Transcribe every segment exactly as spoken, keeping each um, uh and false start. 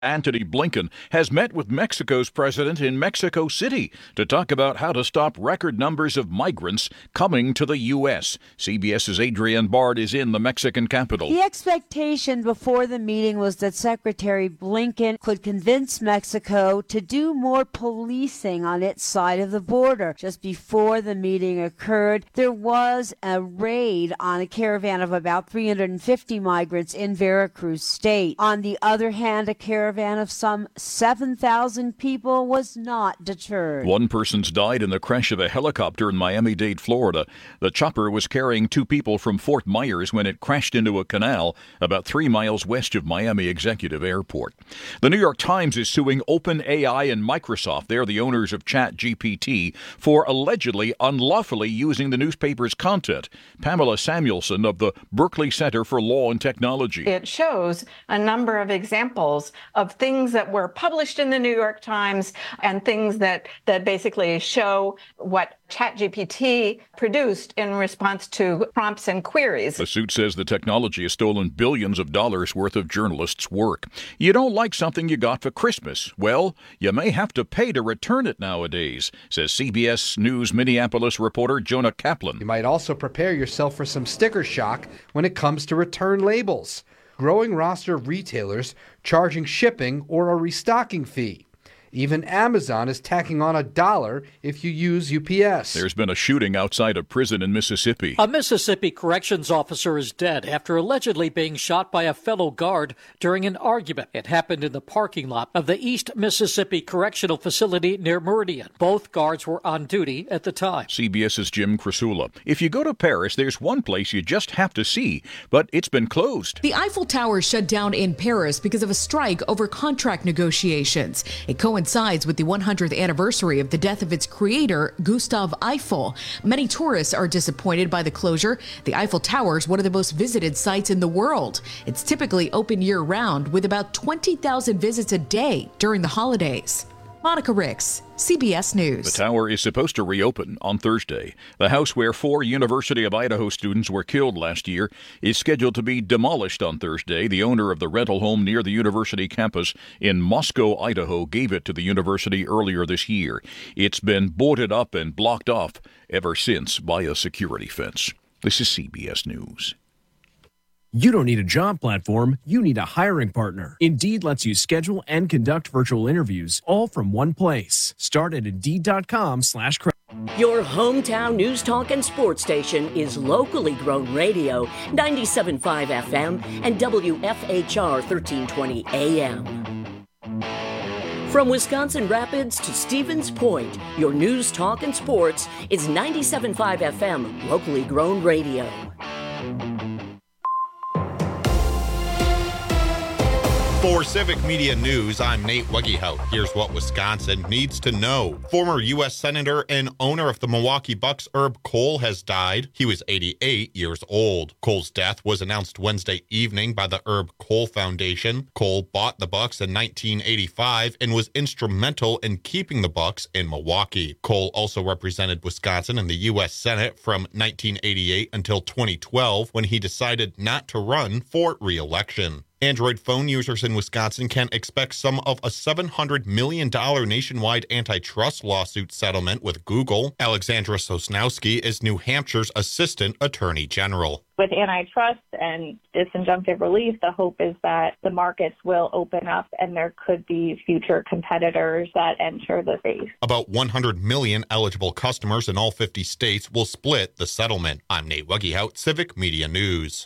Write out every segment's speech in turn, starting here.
Antony Blinken has met with Mexico's president in Mexico City to talk about how to stop record numbers of migrants coming to the U S. CBS's Adrienne Bard is in the Mexican capital. The expectation before the meeting was that Secretary Blinken could convince Mexico to do more policing on its side of the border. Just before the meeting occurred, there was a raid on a caravan of about three hundred fifty migrants in Veracruz State. On the other hand, a caravan of some seven thousand people was not deterred. One person's died in the crash of a helicopter in Miami-Dade, Florida. The chopper was carrying two people from Fort Myers when it crashed into a canal about three miles west of Miami Executive Airport. The New York Times is suing OpenAI and Microsoft. They're the owners of ChatGPT for allegedly unlawfully using the newspaper's content. Pamela Samuelson of the Berkeley Center for Law and Technology. It shows a number of examples of of things that were published in the New York Times and things that, that basically show what ChatGPT produced in response to prompts and queries. The suit says the technology has stolen billions of dollars worth of journalists' work. You don't like something you got for Christmas? Well, you may have to pay to return it nowadays, says C B S News Minneapolis reporter Jonah Kaplan. You might also prepare yourself for some sticker shock when it comes to return labels. Growing roster of retailers charging shipping or a restocking fee. Even Amazon is tacking on a dollar if you use U P S. There's been a shooting outside a prison in Mississippi. A Mississippi corrections officer is dead after allegedly being shot by a fellow guard during an argument. It happened in the parking lot of the East Mississippi Correctional Facility near Meridian. Both guards were on duty at the time. CBS's Jim Krasula. If you go to Paris, there's one place you just have to see, but it's been closed. The Eiffel Tower shut down in Paris because of a strike over contract negotiations. It coincides coincides with the one hundredth anniversary of the death of its creator, Gustave Eiffel. Many tourists are disappointed by the closure. The Eiffel Tower is one of the most visited sites in the world. It's typically open year-round with about twenty thousand visits a day during the holidays. Monica Ricks, C B S News. The tower is supposed to reopen on Thursday. The house where four University of Idaho students were killed last year is scheduled to be demolished on Thursday. The owner of the rental home near the university campus in Moscow, Idaho, gave it to the university earlier this year. It's been boarded up and blocked off ever since by a security fence. This is C B S News. You don't need a job platform, you need a hiring partner. Indeed lets you schedule and conduct virtual interviews all from one place. Start at Indeed.com slash credit. Your hometown news talk and sports station is locally grown radio, ninety-seven point five F M and W F H R thirteen twenty A M. From Wisconsin Rapids to Stevens Point, your news talk and sports is ninety-seven point five F M, locally grown radio. For Civic Media News, I'm Nate Weggehout. Here's what Wisconsin needs to know. Former U S Senator and owner of the Milwaukee Bucks, Herb Kohl, has died. He was eighty-eight years old. Kohl's death was announced Wednesday evening by the Herb Kohl Foundation. Kohl bought the Bucks in nineteen eighty-five and was instrumental in keeping the Bucks in Milwaukee. Kohl also represented Wisconsin in the U S Senate from nineteen eighty-eight until twenty twelve, when he decided not to run for re-election. Android phone users in Wisconsin can expect some of a seven hundred million dollars nationwide antitrust lawsuit settlement with Google. Alexandra Sosnowski is New Hampshire's Assistant Attorney General. With antitrust and disinjunctive relief, the hope is that the markets will open up and there could be future competitors that enter the space. About one hundred million eligible customers in all fifty states will split the settlement. I'm Nate Weggehout, Civic Media News.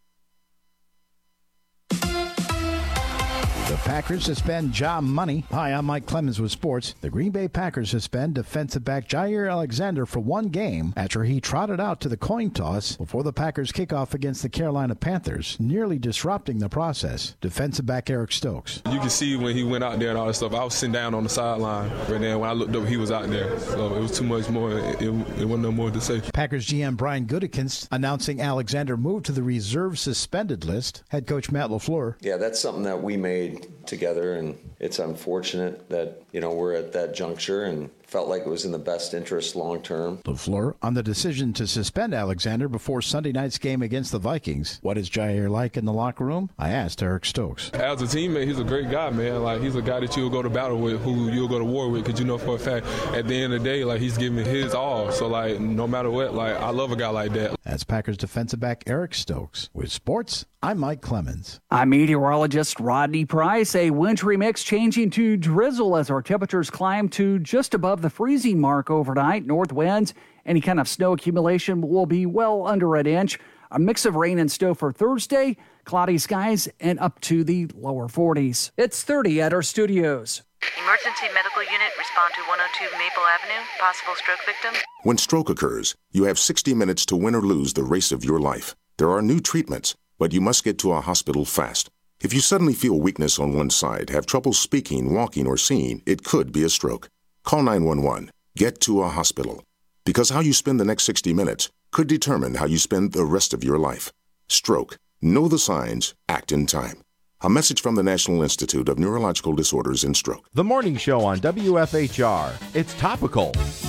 The Packers suspend John Money. Hi, I'm Mike Clemens with sports. The Green Bay Packers suspend defensive back Jair Alexander for one game after he trotted out to the coin toss before the Packers kickoff against the Carolina Panthers, nearly disrupting the process. Defensive back Eric Stokes. You can see when he went out there and all that stuff, I was sitting down on the sideline, but then when I looked up, he was out there. So it was too much more. It, it, it wasn't no more to say. Packers G M Brian Gutekunst announcing Alexander moved to the reserve suspended list. Head coach Matt LaFleur. Yeah, that's something that we made together, and it's unfortunate that, you know, we're at that juncture and felt like it was in the best interest long term. LaFleur on the decision to suspend Alexander before Sunday night's game against the Vikings. What is Jair like in the locker room? I asked Eric Stokes. As a teammate, he's a great guy, man. Like, he's a guy that you'll go to battle with, who you'll go to war with, because you know for a fact, at the end of the day, like, he's giving his all. So, like, no matter what, like, I love a guy like that. That's Packers defensive back Eric Stokes. With sports, I'm Mike Clemens. I'm meteorologist Rodney Price. A wintry mix changing to drizzle as our temperatures climb to just above the freezing mark overnight. North winds, any kind of snow accumulation will be well under an inch. A mix of rain and snow for Thursday, cloudy skies, and up to the lower forties. It's thirty at our studios. Emergency medical unit, respond to one oh two Maple Avenue. Possible stroke victim. When stroke occurs, you have sixty minutes to win or lose the race of your life. There are new treatments, but you must get to a hospital fast. If you suddenly feel weakness on one side, have trouble speaking, walking, or seeing, it could be a stroke. Call nine one one. Get to a hospital. Because how you spend the next sixty minutes could determine how you spend the rest of your life. Stroke. Know the signs. Act in time. A message from the National Institute of Neurological Disorders and Stroke. The Morning Show on W F H R. It's topical.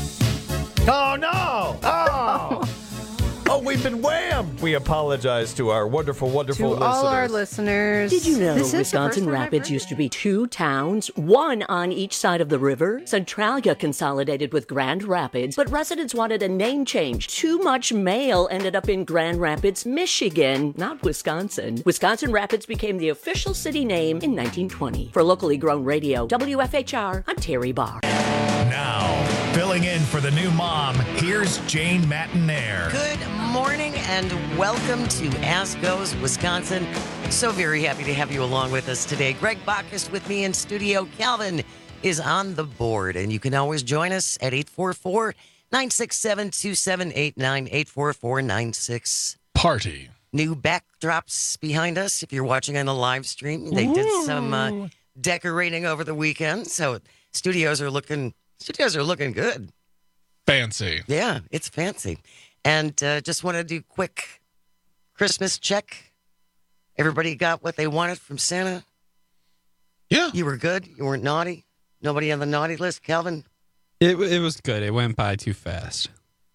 Oh, no! Oh! Oh, we've been whammed! We apologize to our wonderful, wonderful to listeners. all our listeners. Did you know This is Wisconsin Rapids used to be two towns, one on each side of the river? Centralia consolidated with Grand Rapids, but residents wanted a name change. Too much mail ended up in Grand Rapids, Michigan, not Wisconsin. Wisconsin Rapids became the official city name in nineteen twenty. For locally grown radio, W F H R, I'm Terry Barr. Now, filling in for the new mom, here's Jane Matinaire. Good morning and welcome to As Goes Wisconsin. So very happy to have you along with us today. Greg Bacchus with me in studio. Calvin is on the board, and you can always join us at eight four four, nine six seven, two seven eight nine, eight four four, nine six. Party. New backdrops behind us if you're watching on the live stream. They did some uh, decorating over the weekend, so studios are looking studios are looking good. Fancy. Yeah, it's fancy. And uh, just want to do quick Christmas check. Everybody got what they wanted from Santa? Yeah. You were good? You weren't naughty? Nobody on the naughty list? Calvin? It it was good. It went by too fast.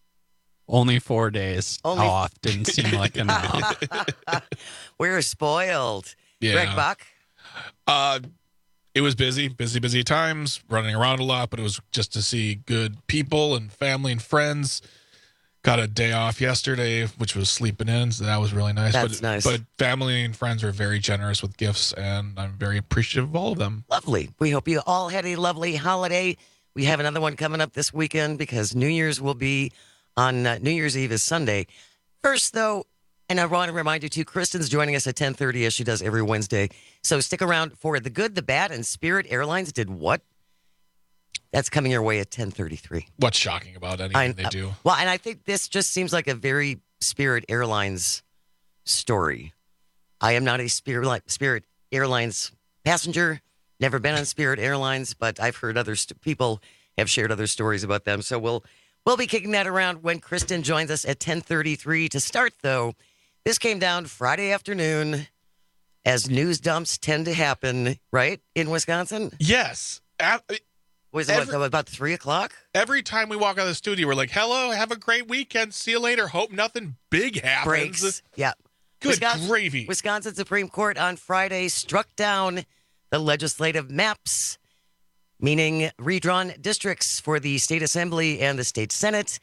Only four days Only... off didn't seem like enough. We're spoiled. Yeah. Greg Bach? Uh, it was busy, busy, busy times, running around a lot, but it was just to see good people and family and friends. Got a day off yesterday, which was sleeping in, so that was really nice. That's but, nice. But family and friends were very generous with gifts, and I'm very appreciative of all of them. Lovely. We hope you all had a lovely holiday. We have another one coming up this weekend because New Year's will be on uh, New Year's Eve is Sunday. First, though, and I want to remind you, too, Kristen's joining us at ten thirty, as she does every Wednesday. So stick around for The Good, the Bad, and Spirit Airlines did what? That's coming your way at ten thirty-three. What's shocking about anything I, they do? Uh, well, and I think this just seems like a very Spirit Airlines story. I am not a Spirit, Spirit Airlines passenger, never been on Spirit Airlines, but I've heard other st- people have shared other stories about them. So we'll we'll be kicking that around when Kristen joins us at ten thirty-three. To start, though, this came down Friday afternoon, as news dumps tend to happen, right, in Wisconsin? Yes. At, Was it every, what, about three o'clock? Every time we walk out of the studio, we're like, hello, have a great weekend. See you later. Hope nothing big happens. Breaks. Yeah. Good Wisconsin, gravy. Wisconsin Supreme Court on Friday struck down the legislative maps, meaning redrawn districts for the state assembly and the state senate.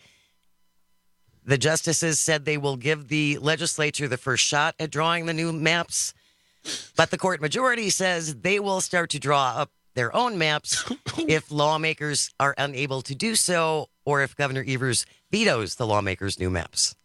The justices said they will give the legislature the first shot at drawing the new maps, but the court majority says they will start to draw up their own maps if lawmakers are unable to do so, or if Governor Evers vetoes the lawmakers' new maps.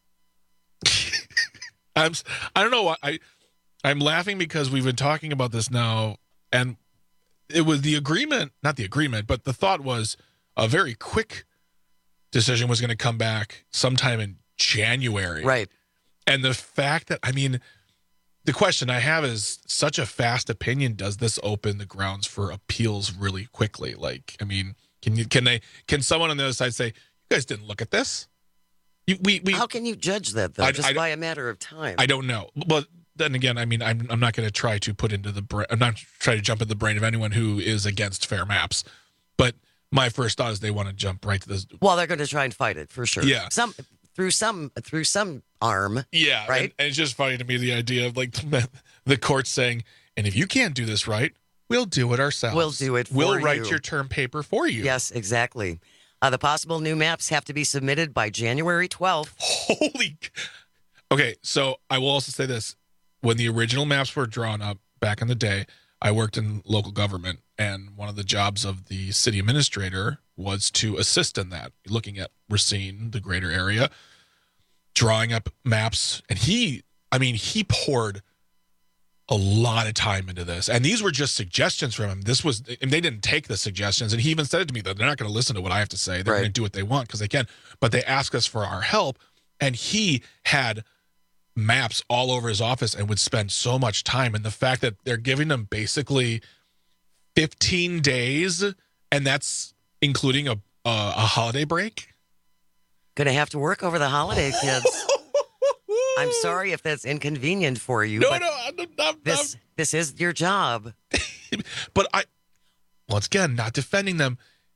I'm, I don't know. I, I'm laughing because we've been talking about this now, and it was the agreement, not the agreement, but the thought was a very quick decision was going to come back sometime in January. Right. And the fact that, I mean, the question I have is such a fast opinion. Does this open the grounds for appeals really quickly? Like, I mean, can you, can they, can someone on the other side say, you guys didn't look at this? You, we, we, How can you judge that, though, I, just I, by a matter of time? I don't know. But then again, I mean, I'm I'm not going to try to put into the brain. I'm not trying to jump in the brain of anyone who is against fair maps, but my first thought is they want to jump right to this. Well, they're going to try and fight it for sure. Yeah, some through some through some arm. Yeah, right. And, and it's just funny to me the idea of like the court saying, "And if you can't do this right, we'll do it ourselves. We'll do it. For we'll you. write your term paper for you." Yes, exactly. Uh, the possible new maps have to be submitted by January twelfth. Holy. Okay, so I will also say this. When the original maps were drawn up back in the day, I worked in local government, and one of the jobs of the city administrator was to assist in that, looking at Racine, the greater area, drawing up maps. And he, I mean, he poured a lot of time into this. And these were just suggestions from him. This was, and they didn't take the suggestions. And he even said it to me that they're not going to listen to what I have to say. They're Right. going to do what they want because they can. But they ask us for our help. And he had maps all over his office and would spend so much time. And the fact that they're giving them basically fifteen days, and that's including a a, a holiday break. Gonna have to work over the holiday, kids. I'm sorry if that's inconvenient for you. No, but no, I'm, I'm, this this is your job. But I, once again, not defending them.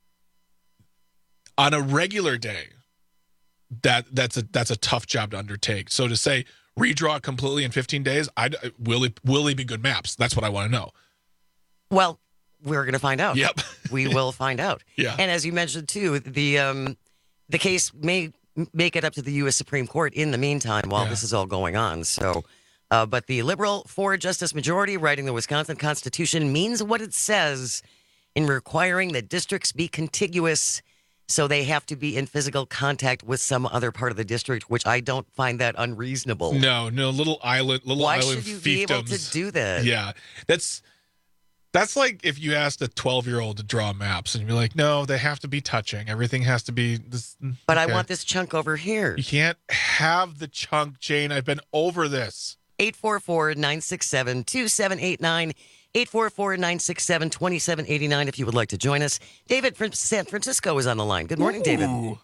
On a regular day, that that's a that's a tough job to undertake. So to say redraw completely in fifteen days, I will it will they be good maps? That's what I want to know. Well, we're going to find out. Yep. We will find out. Yeah. And as you mentioned too, the um, the case may make it up to the U S Supreme Court in the meantime while Yeah. this is all going on. So, uh, but the liberal four justice majority writing the Wisconsin Constitution means what it says in requiring that districts be contiguous. So they have to be in physical contact with some other part of the district, which I don't find that unreasonable. No, no, little island, little Why island should you be able to fiefdoms. do that? Yeah, that's that's like if you asked a twelve-year-old to draw maps, and you're like, no, they have to be touching. Everything has to be. This, But I okay. want this chunk over here. You can't have the chunk, Jane. I've been over this. eight four four, nine six seven, two seven eight nine. eight four four, nine six seven, two seven eight nine if you would like to join us. David from San Francisco is on the line. Good morning, David. Ooh.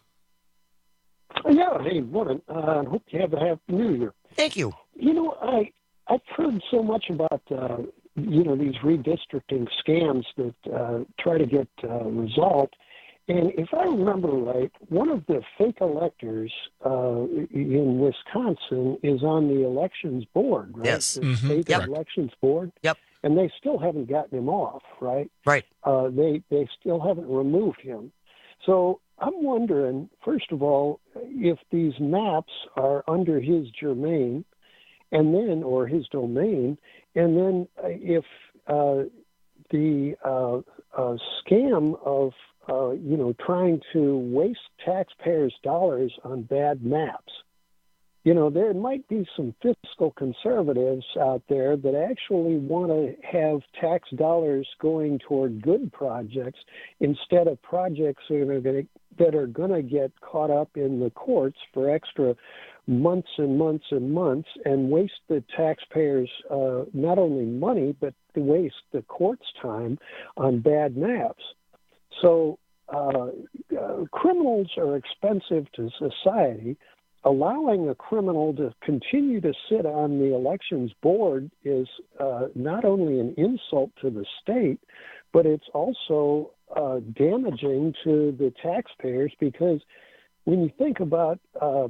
Yeah, hey, morning. Uh, hope you have a happy new year. Thank you. You know, I, I've heard so much about, uh, you know, these redistricting scams that uh, try to get uh, resolved. And if I remember right, one of the fake electors uh, in Wisconsin is on the elections board, right? Yes. The Mhm. state Yep. elections board. Yep. And they still haven't gotten him off, right? Right. Uh, they they still haven't removed him. So I'm wondering, first of all, if these maps are under his germane, and then or his domain, and then uh, if uh, the uh, uh, scam of uh, you know trying to waste taxpayers' dollars on bad maps. You know, there might be some fiscal conservatives out there that actually want to have tax dollars going toward good projects instead of projects that are going to that are going to get caught up in the courts for extra months and months and months and waste the taxpayers uh, not only money but waste the court's time on bad maps. So uh, uh, criminals are expensive to society. Allowing a criminal to continue to sit on the elections board is uh, not only an insult to the state, but it's also uh, damaging to the taxpayers because when you think about, uh,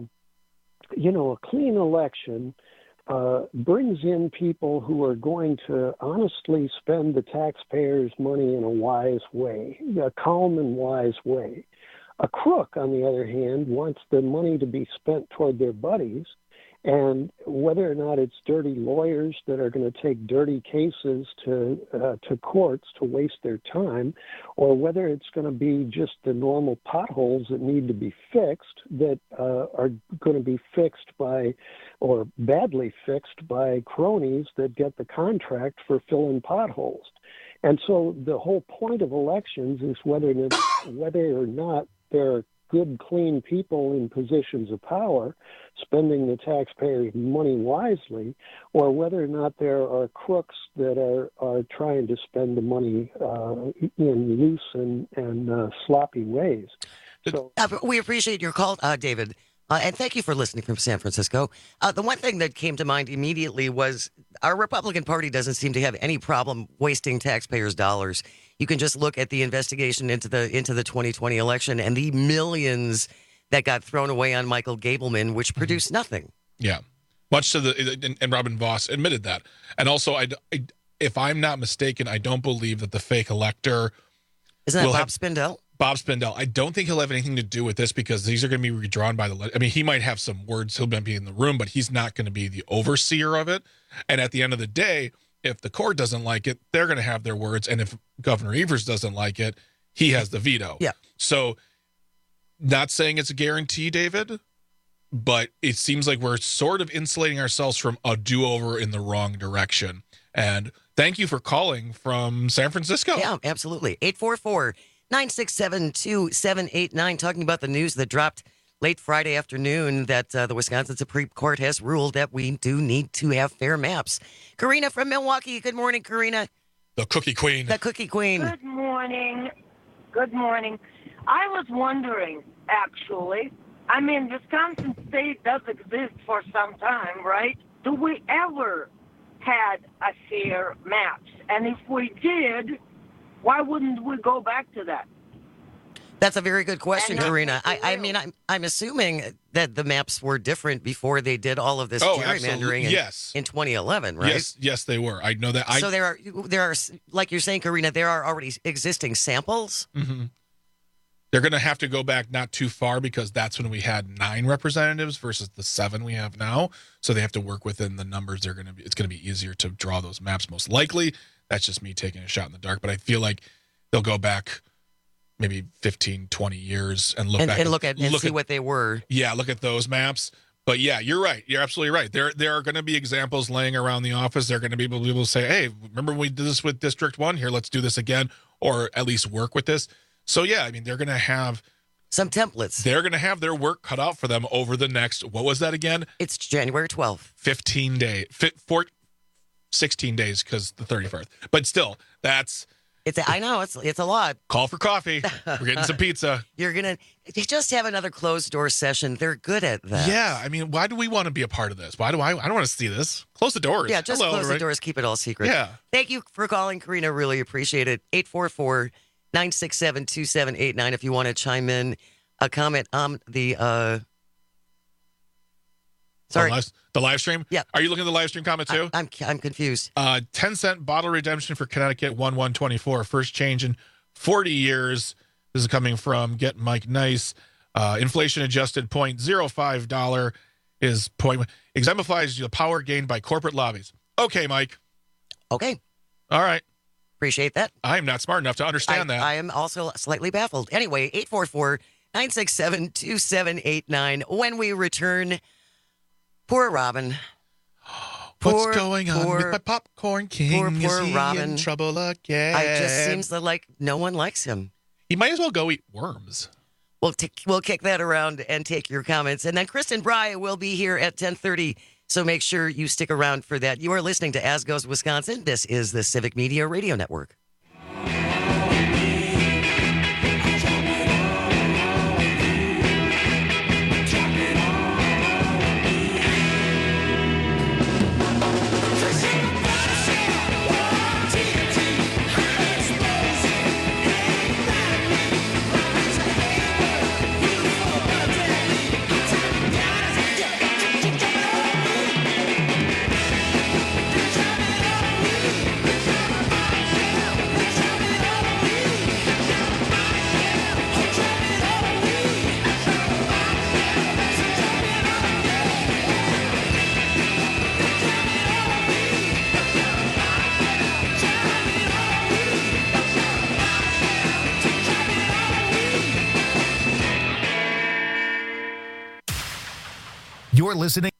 you know, a clean election uh, brings in people who are going to honestly spend the taxpayers' money in a wise way, a calm and wise way. A crook, on the other hand, wants the money to be spent toward their buddies, and whether or not it's dirty lawyers that are going to take dirty cases to uh, to courts to waste their time, or whether it's going to be just the normal potholes that need to be fixed that uh, are going to be fixed by, or badly fixed by cronies that get the contract for filling potholes. And so the whole point of elections is whether whether or not there are good, clean people in positions of power spending the taxpayers' money wisely, or whether or not there are crooks that are, are trying to spend the money uh, in loose and, and uh, sloppy ways. So, Uh, we appreciate your call, uh, David. Uh, and thank you for listening from San Francisco. Uh, the one thing that came to mind immediately was our Republican Party doesn't seem to have any problem wasting taxpayers' dollars. You can just look at the investigation into the into the twenty twenty election and the millions that got thrown away on Michael Gableman, which produced mm-hmm. nothing. Yeah, much to the and, and Robin Voss admitted that. And also, I, I, if I'm not mistaken, I don't believe that the fake elector isn't that Bob have, Spindell. Bob Spindell. I don't think he'll have anything to do with this because these are going to be redrawn by the. I mean, he might have some words. He'll be in the room, but he's not going to be the overseer of it. And at the end of the day, if the court doesn't like it, they're going to have their words. And if Governor Evers doesn't like it, he has the veto. Yeah. So, not saying it's a guarantee, David, but it seems like we're sort of insulating ourselves from a do-over in the wrong direction. And thank you for calling from San Francisco. Yeah, absolutely. eight four four, nine six seven, two seven eight nine, talking about the news that dropped late Friday afternoon that uh, the Wisconsin Supreme Court has ruled that we do need to have fair maps. Karina from Milwaukee. Good morning, Karina. The Cookie Queen. The Cookie Queen. Good morning. Good morning. I was wondering, actually, I mean, Wisconsin State does exist for some time, right? Do we ever had a fair maps? And if we did, why wouldn't we go back to that? That's a very good question, And Karina. I, I mean, I'm, I'm assuming that the maps were different before they did all of this Oh, gerrymandering absolutely. in, Yes. in twenty eleven, right? Yes, yes, they were. I know that. I, So there are, there are, like you're saying, Karina, there are already existing samples. Mm-hmm. They're going to have to go back not too far because that's when we had nine representatives versus the seven we have now. So they have to work within the numbers. They're going to be. It's going to be easier to draw those maps. Most likely, that's just me taking a shot in the dark. But I feel like they'll go back maybe fifteen, twenty years and look and, back and look at and look see at, what they were. Yeah, look at those maps. But yeah, you're right. You're absolutely right. There, there are going to be examples laying around the office. They're going to be able to, be able to say, "Hey, remember when we did this with District One? Here, let's do this again, or at least work with this." So yeah, I mean, they're going to have some templates. They're going to have their work cut out for them over the next. What was that again? It's January twelfth. Fifteen days. Fit for sixteen days because the thirty-first. But still, that's. It's a, I know it's it's a lot. Call for coffee. We're getting some pizza. You're gonna just have another closed door session. They're good at that. Yeah, I mean, why do we want to be a part of this? Why do I? I don't want to see this. Close the doors. Yeah, just Hello, close right? the doors. Keep it all secret. Yeah. Thank you for calling, Karina. Really appreciate it. eight four four, nine six seven, two seven eight nine if you want to chime in a comment on the. Uh, Sorry. The live, the live stream? Yeah. Are you looking at the live stream comment too? I, I'm I'm confused. Uh, ten cent bottle redemption for Connecticut, one one twenty-four. First change in forty years. This is coming from Get Mike Nice. Uh, inflation adjusted zero point zero five dollars is point exemplifies the power gained by corporate lobbies. Okay, Mike. Okay. All right. Appreciate that. I'm not smart enough to understand I, that. I am also slightly baffled. Anyway, eight four four, nine six seven, two seven eight nine. When we return. Poor Robin. What's poor, going on poor, with my popcorn king? Poor, poor Is he Robin. in trouble again? I just seems like no one likes him. He might as well go eat worms. We'll, t- we'll kick that around and take your comments. And then Kristen Bry will be here at ten thirty, so make sure you stick around for that. You are listening to As Goes Wisconsin. This is the Civic Media Radio Network. You're listening.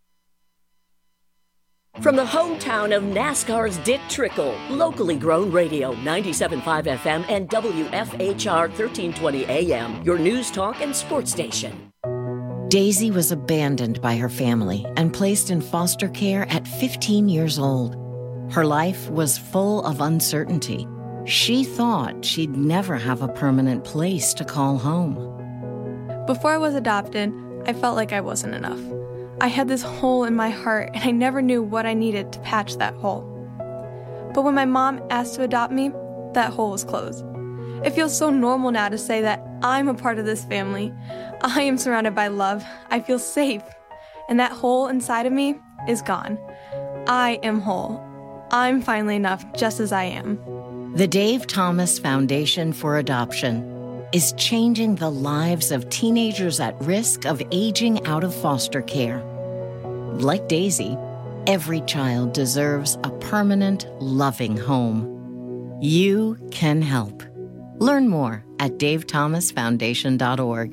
From the hometown of NASCAR's Dick Trickle, locally grown radio, ninety-seven point five F M and W F H R thirteen twenty A M, your news talk and sports station. Daisy was abandoned by her family and placed in foster care at fifteen years old. Her life was full of uncertainty. She thought she'd never have a permanent place to call home. Before I was adopted, I felt like I wasn't enough. I had this hole in my heart, and I never knew what I needed to patch that hole. But when my mom asked to adopt me, that hole was closed. It feels so normal now to say that I'm a part of this family. I am surrounded by love. I feel safe. And that hole inside of me is gone. I am whole. I'm finally enough just as I am. The Dave Thomas Foundation for Adoption is changing the lives of teenagers at risk of aging out of foster care. Like Daisy, every child deserves a permanent, loving home. You can help. Learn more at dave thomas foundation dot org.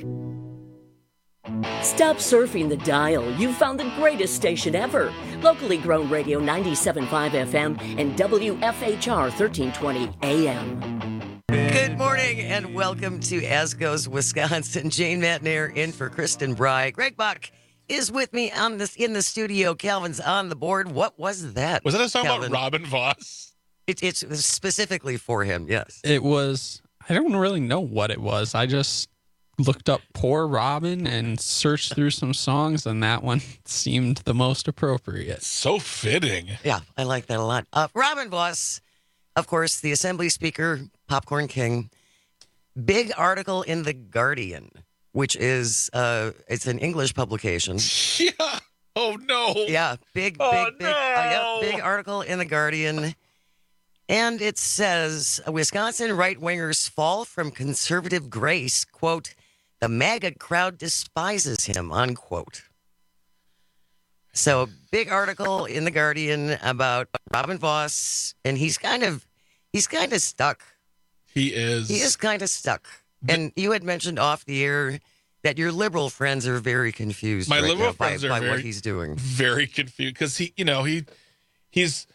Stop surfing the dial. You've found the greatest station ever. Locally grown radio ninety-seven point five F M and W F H R thirteen twenty A M. Good morning and welcome to As Goes Wisconsin. Jane Matnair in for Kristen Bry. Greg Buck is with me on this in the studio. Calvin's on the board. What was that? Was that a song Calvin? about Robin Voss? It, it's specifically for him, yes. It was, I don't really know what it was. I just looked up Poor Robin and searched through some songs, and that one seemed the most appropriate. So fitting. Yeah, I like that a lot. Uh, Robin Voss, of course, the Assembly Speaker, Popcorn King. Big article in The Guardian, which is, uh, it's an English publication. Yeah. Oh, no. Yeah, big, big, oh, big, no. uh, yeah, big article in The Guardian. And it says, Wisconsin right-wingers fall from conservative grace, quote, the MAGA crowd despises him, unquote. So, big article in The Guardian about Robin Voss, and he's kind of, he's kind of stuck. He is. He is kind of stuck. And you had mentioned off the air that your liberal friends are very confused My right liberal now by, friends are by very, what he's doing. Very confused because he, you know, he, he's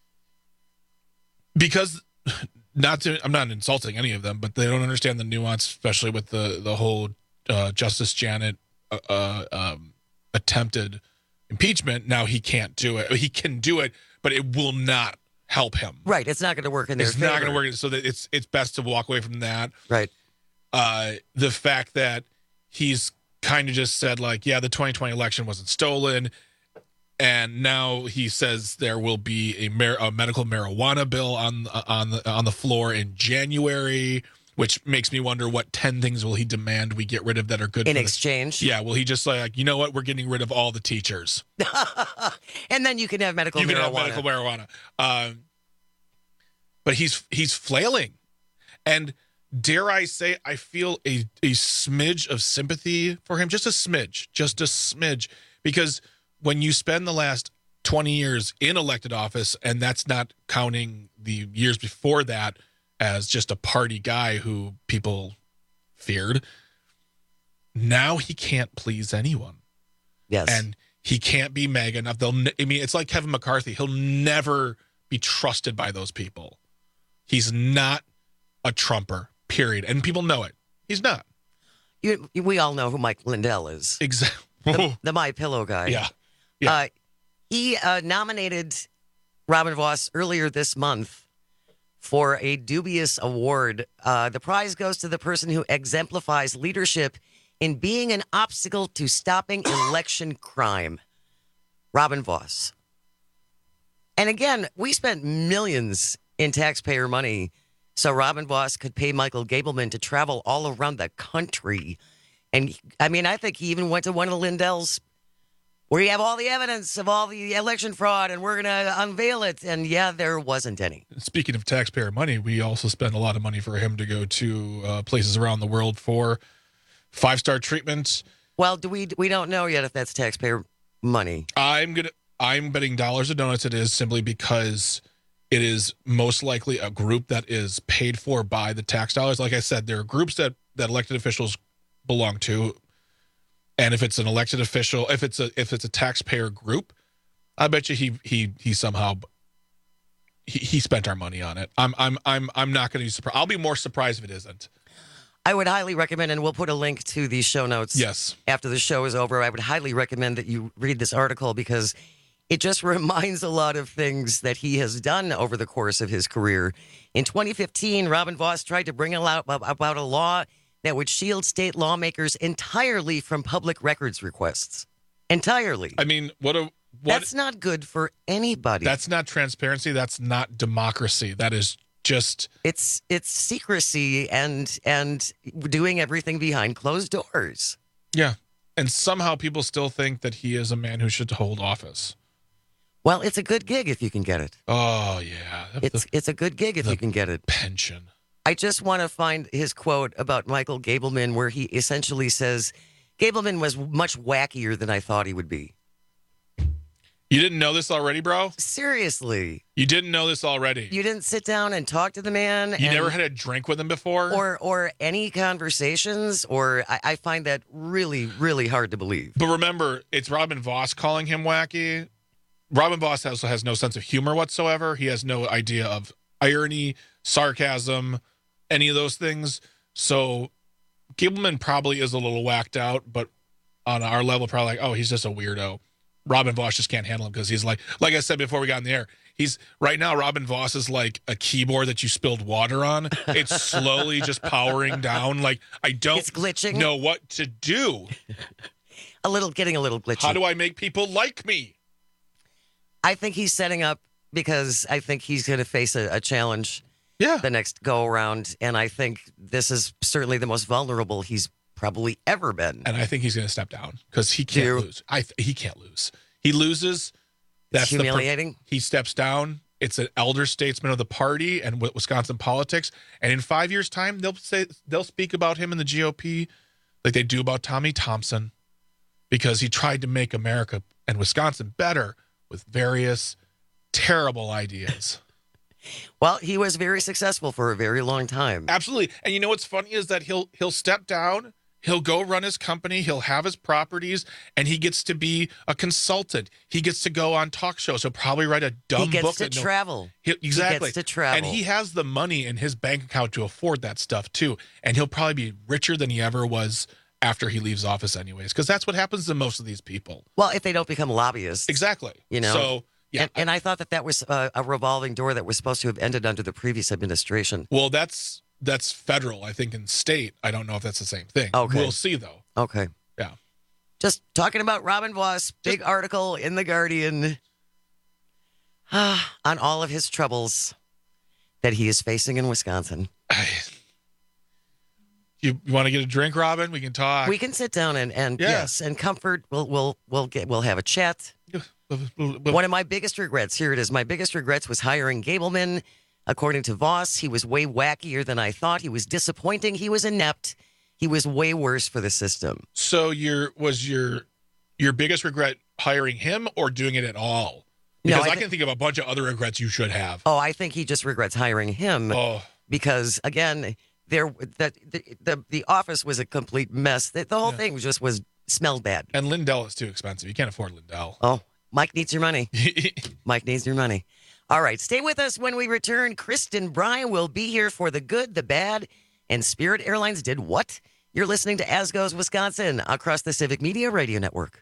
because not to. I'm not insulting any of them, but they don't understand the nuance, especially with the the whole uh, Justice Janet uh, uh, um, attempted impeachment. Now he can't do it. He can do it, but it will not help him. Right. It's not going to work in their It's favor. not going to work. So that it's it's best to walk away from that. Right. Uh, the fact that he's kind of just said like, yeah, the twenty twenty election wasn't stolen. And now he says there will be a, mar- a medical marijuana bill on on the on the floor in January, which makes me wonder what ten things will he demand we get rid of that are good in for exchange. The, yeah, will he just say like, you know what, we're getting rid of all the teachers, and then you can have medical you marijuana. can have medical marijuana. Um, but he's he's flailing, and dare I say, I feel a a smidge of sympathy for him, just a smidge, just a smidge, because when you spend the last twenty years in elected office, and that's not counting the years before that as just a party guy who people feared, now he can't please anyone. Yes. And he can't be MAGA enough. They'll, I mean, it's like Kevin McCarthy. He'll never be trusted by those people. He's not a Trumper, period. And people know it. He's not. You, we all know who Mike Lindell is. Exactly. The, the My Pillow guy. Yeah. Yeah. Uh, he uh, nominated Robin Voss earlier this month for a dubious award. Uh, the prize goes to the person who exemplifies leadership in being an obstacle to stopping election crime. Robin Voss. And again, we spent millions in taxpayer money so Robin Voss could pay Michael Gableman to travel all around the country. And I mean, I think he even went to one of the Lindell's where you have all the evidence of all the election fraud and we're going to unveil it. And yeah, there wasn't any. Speaking of taxpayer money, we also spend a lot of money for him to go to uh, places around the world for five-star treatment. Well, do we we don't know yet if that's taxpayer money. I'm gonna I'm betting dollars to donuts it is, simply because it is most likely a group that is paid for by the tax dollars. Like I said, there are groups that, that elected officials belong to. And if it's an elected official, if it's a if it's a taxpayer group, I bet you he he he somehow he, he spent our money on it. I'm I'm I'm I'm not going to be surprised. I'll be more surprised if it isn't. I would highly recommend, and we'll put a link to the show notes. Yes. After the show is over, I would highly recommend that you read this article because it just reminds a lot of things that he has done over the course of his career. In twenty fifteen, Robin Voss tried to bring about, about a law that would shield state lawmakers entirely from public records requests. Entirely. I mean, what a what, That's not good for anybody. That's not transparency. That's not democracy. That is just it's it's secrecy and and doing everything behind closed doors. Yeah. And somehow people still think that he is a man who should hold office. Well, it's a good gig if you can get it. Oh, yeah. It's it's a good gig if you can get it. Pension. I just want to find his quote about Michael Gableman where he essentially says, Gableman was much wackier than I thought he would be. You didn't know this already, bro? Seriously. You didn't know this already? You didn't sit down and talk to the man? You and, never had a drink with him before? Or or any conversations? Or I, I find that really, really hard to believe. But remember, it's Robin Voss calling him wacky. Robin Voss also has no sense of humor whatsoever. He has no idea of irony, sarcasm, any of those things. So Gableman probably is a little whacked out, but on our level, probably like, oh, he's just a weirdo. Robin Voss just can't handle him because he's like, like I said before we got in the air, he's right now, Robin Voss is like a keyboard that you spilled water on. It's slowly just powering down. Like, I don't it's glitching. know what to do. A little, getting a little glitchy. How do I make people like me? I think he's setting up because I think he's going to face a, a challenge yeah. the next go around. And I think this is certainly the most vulnerable he's probably ever been. And I think he's going to step down because he can't you? lose. I th- He can't lose. He loses. That's it's humiliating. The per- he steps down. It's an elder statesman of the party and Wisconsin politics. And in five years' time, they'll say they'll speak about him in the G O P like they do about Tommy Thompson because he tried to make America and Wisconsin better with various terrible ideas. Well, he was very successful for a very long time. Absolutely. And you know what's funny is that he'll he'll step down, he'll go run his company, he'll have his properties, and he gets to be a consultant. He gets to go on talk shows. He'll probably write a dumb book. He gets book to that travel. No, he, exactly. He gets to travel. And he has the money in his bank account to afford that stuff too. And he'll probably be richer than he ever was after he leaves office anyways, because that's what happens to most of these people. Well, if they don't become lobbyists. Exactly. You know? So, yeah. And, and I thought that that was a, a revolving door that was supposed to have ended under the previous administration. Well, that's that's federal. I think in state, I don't know if that's the same thing. Okay. We'll see, though. Okay. Yeah. Just talking about Robin Voss, big Just, article in The Guardian on all of his troubles that he is facing in Wisconsin. I, You, you want to get a drink, Robin? We can talk. We can sit down and, and Yeah. yes, and comfort. We'll we'll we'll get we'll have a chat. One of my biggest regrets, here it is. My biggest regrets was hiring Gableman. According to Voss, he was way wackier than I thought. He was disappointing. He was inept. He was way worse for the system. So your was your your biggest regret hiring him or doing it at all? No, Because I I, thi- can think of a bunch of other regrets you should have. Oh, I think he just regrets hiring him Oh, because again, there the the the, the office was a complete mess. The, the whole Yeah. thing just was smelled bad. and Lindell is too expensive. You can't afford Lindell. Oh, Mike needs your money. Mike needs your money. All right, stay with us when we return. Kristen Bryan will be here for the good, the bad, and Spirit Airlines did what? You're listening to As Goes Wisconsin across the Civic Media Radio Network.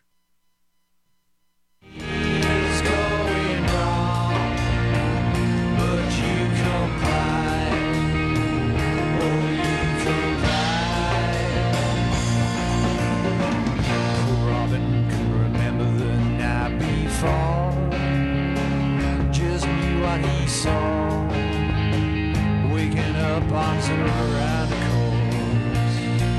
Robin could remember the night before. Just knew what he saw. Waking up on some around the course.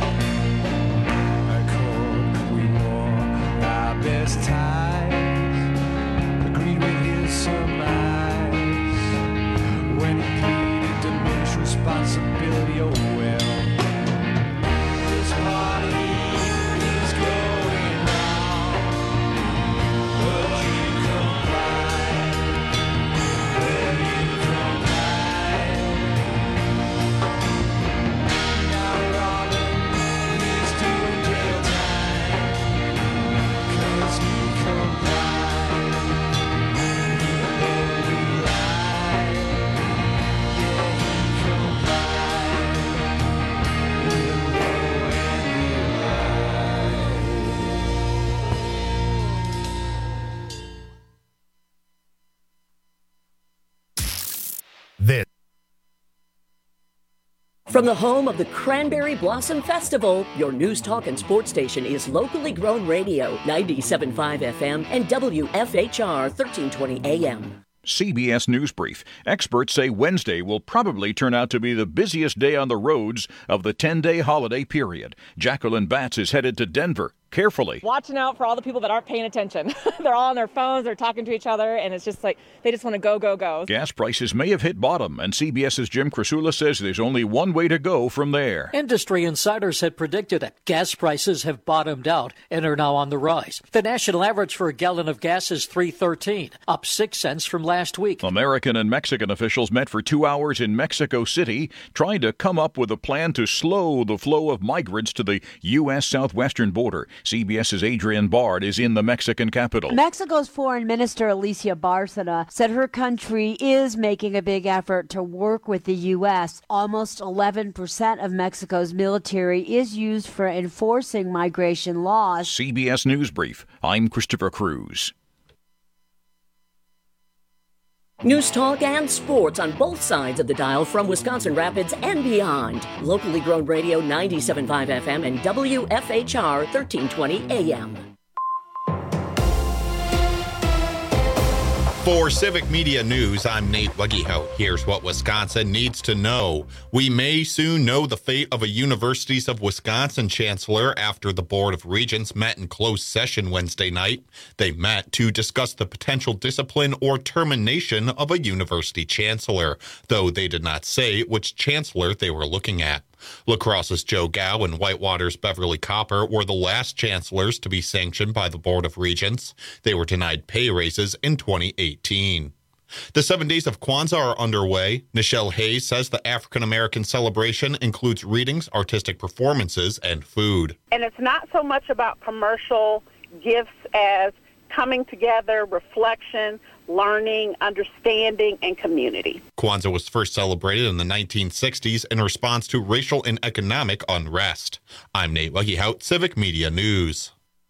A court we wore our best ties. Agreed with his surmise. When he pleaded diminished responsibility, oh well. This party is going wrong, but you comply. But you comply. From the home of the Cranberry Blossom Festival, your news, talk, and sports station is locally grown radio, ninety-seven point five F M and W F H R thirteen twenty A M. C B S News Brief. Experts say Wednesday will probably turn out to be the busiest day on the roads of the ten-day holiday period. Jacqueline Batts is headed to Denver. Carefully. Watching out for all the people that aren't paying attention. They're all on their phones, they're talking to each other, and it's just like they just want to go, go, go. Gas prices may have hit bottom, and CBS's Jim Krasula says there's only one way to go from there. Industry insiders had predicted that gas prices have bottomed out and are now on the rise. The national average for a gallon of gas is three thirteen, up six cents from last week. American and Mexican officials met for two hours in Mexico City, trying to come up with a plan to slow the flow of migrants to the U S southwestern border. CBS's Adrienne Bard is in the Mexican capital. Mexico's Foreign Minister Alicia Bárcena said her country is making a big effort to work with the U S. Almost eleven percent of Mexico's military is used for enforcing migration laws. C B S News Brief. I'm Christopher Cruz. News, talk, and sports on both sides of the dial from Wisconsin Rapids and beyond. Locally grown radio, ninety-seven point five F M and W F H R thirteen twenty A M. For Civic Media News, I'm Nate Wuggyhout. Here's what Wisconsin needs to know. We may soon know the fate of a Universities of Wisconsin chancellor after the Board of Regents met in closed session Wednesday night. They met to discuss the potential discipline or termination of a university chancellor, though they did not say which chancellor they were looking at. La Crosse's Joe Gow and Whitewater's Beverly Copper were the last chancellors to be sanctioned by the Board of Regents. They were denied pay raises in twenty eighteen. The seven days of Kwanzaa are underway. Nichelle Hayes says the African-American celebration includes readings, artistic performances, and food. And it's not so much about commercial gifts as coming together, reflection, learning, understanding, and community. Kwanzaa was first celebrated in the nineteen sixties in response to racial and economic unrest. I'm Nate Wuggyhout, Civic Media News.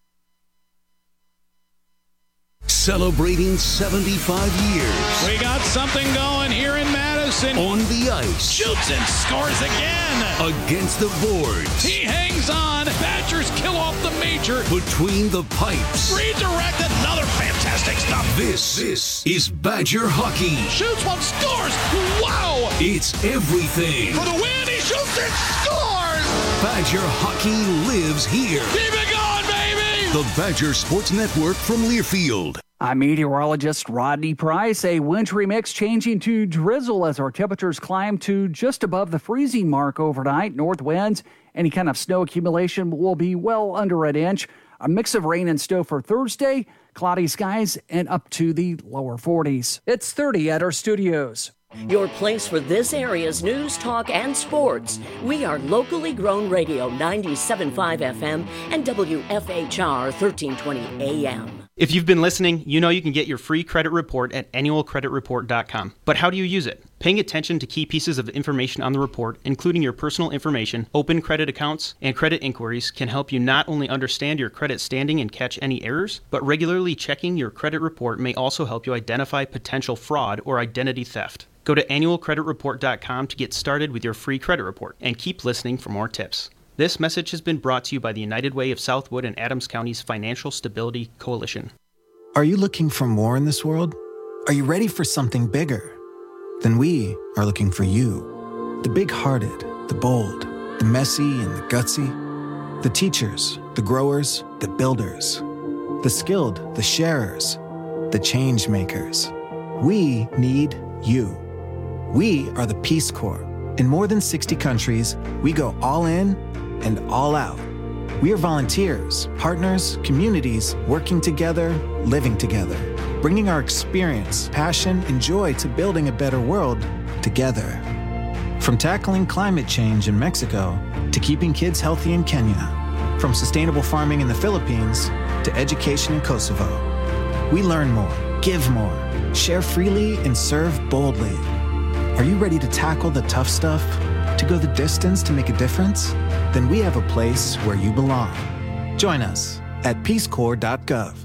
Celebrating seventy-five years. We got something going here in Madison. On the ice. Shoots and scores again. Against the boards. He hangs on. Badgers kill off the major. Between the pipes. Redirect, another fantastic stuff. This, this is Badger hockey. Shoots one, scores. Wow. It's everything. For the win, he shoots and scores. Badger hockey lives here. Keep it going, baby. The Badger Sports Network from Learfield. I'm meteorologist Rodney Price. A wintry mix changing to drizzle as our temperatures climb to just above the freezing mark overnight. North winds, any kind of snow accumulation will be well under an inch. A mix of rain and snow for Thursday, cloudy skies, and up to the lower forties. It's thirty at our studios. Your place for this area's news, talk, and sports. We are locally grown radio, ninety-seven point five F M and W F H R thirteen twenty A M. If you've been listening, you know you can get your free credit report at annual credit report dot com. But how do you use it? Paying attention to key pieces of information on the report, including your personal information, open credit accounts, and credit inquiries, can help you not only understand your credit standing and catch any errors, but regularly checking your credit report may also help you identify potential fraud or identity theft. Go to annual credit report dot com to get started with your free credit report, and keep listening for more tips. This message has been brought to you by the United Way of Southwood and Adams County's Financial Stability Coalition. Are you looking for more in this world? Are you ready for something bigger? Then we are looking for you. The big-hearted, the bold, the messy and the gutsy. The teachers, the growers, the builders. The skilled, the sharers, the change makers. We need you. We are the Peace Corps. In more than sixty countries, we go all in and all out. We are volunteers, partners, communities, working together, living together, bringing our experience, passion, and joy to building a better world together. From tackling climate change in Mexico to keeping kids healthy in Kenya, from sustainable farming in the Philippines to education in Kosovo. We learn more, give more, share freely, and serve boldly. Are you ready to tackle the tough stuff? To go the distance to make a difference? Then we have a place where you belong. Join us at peace corps dot gov.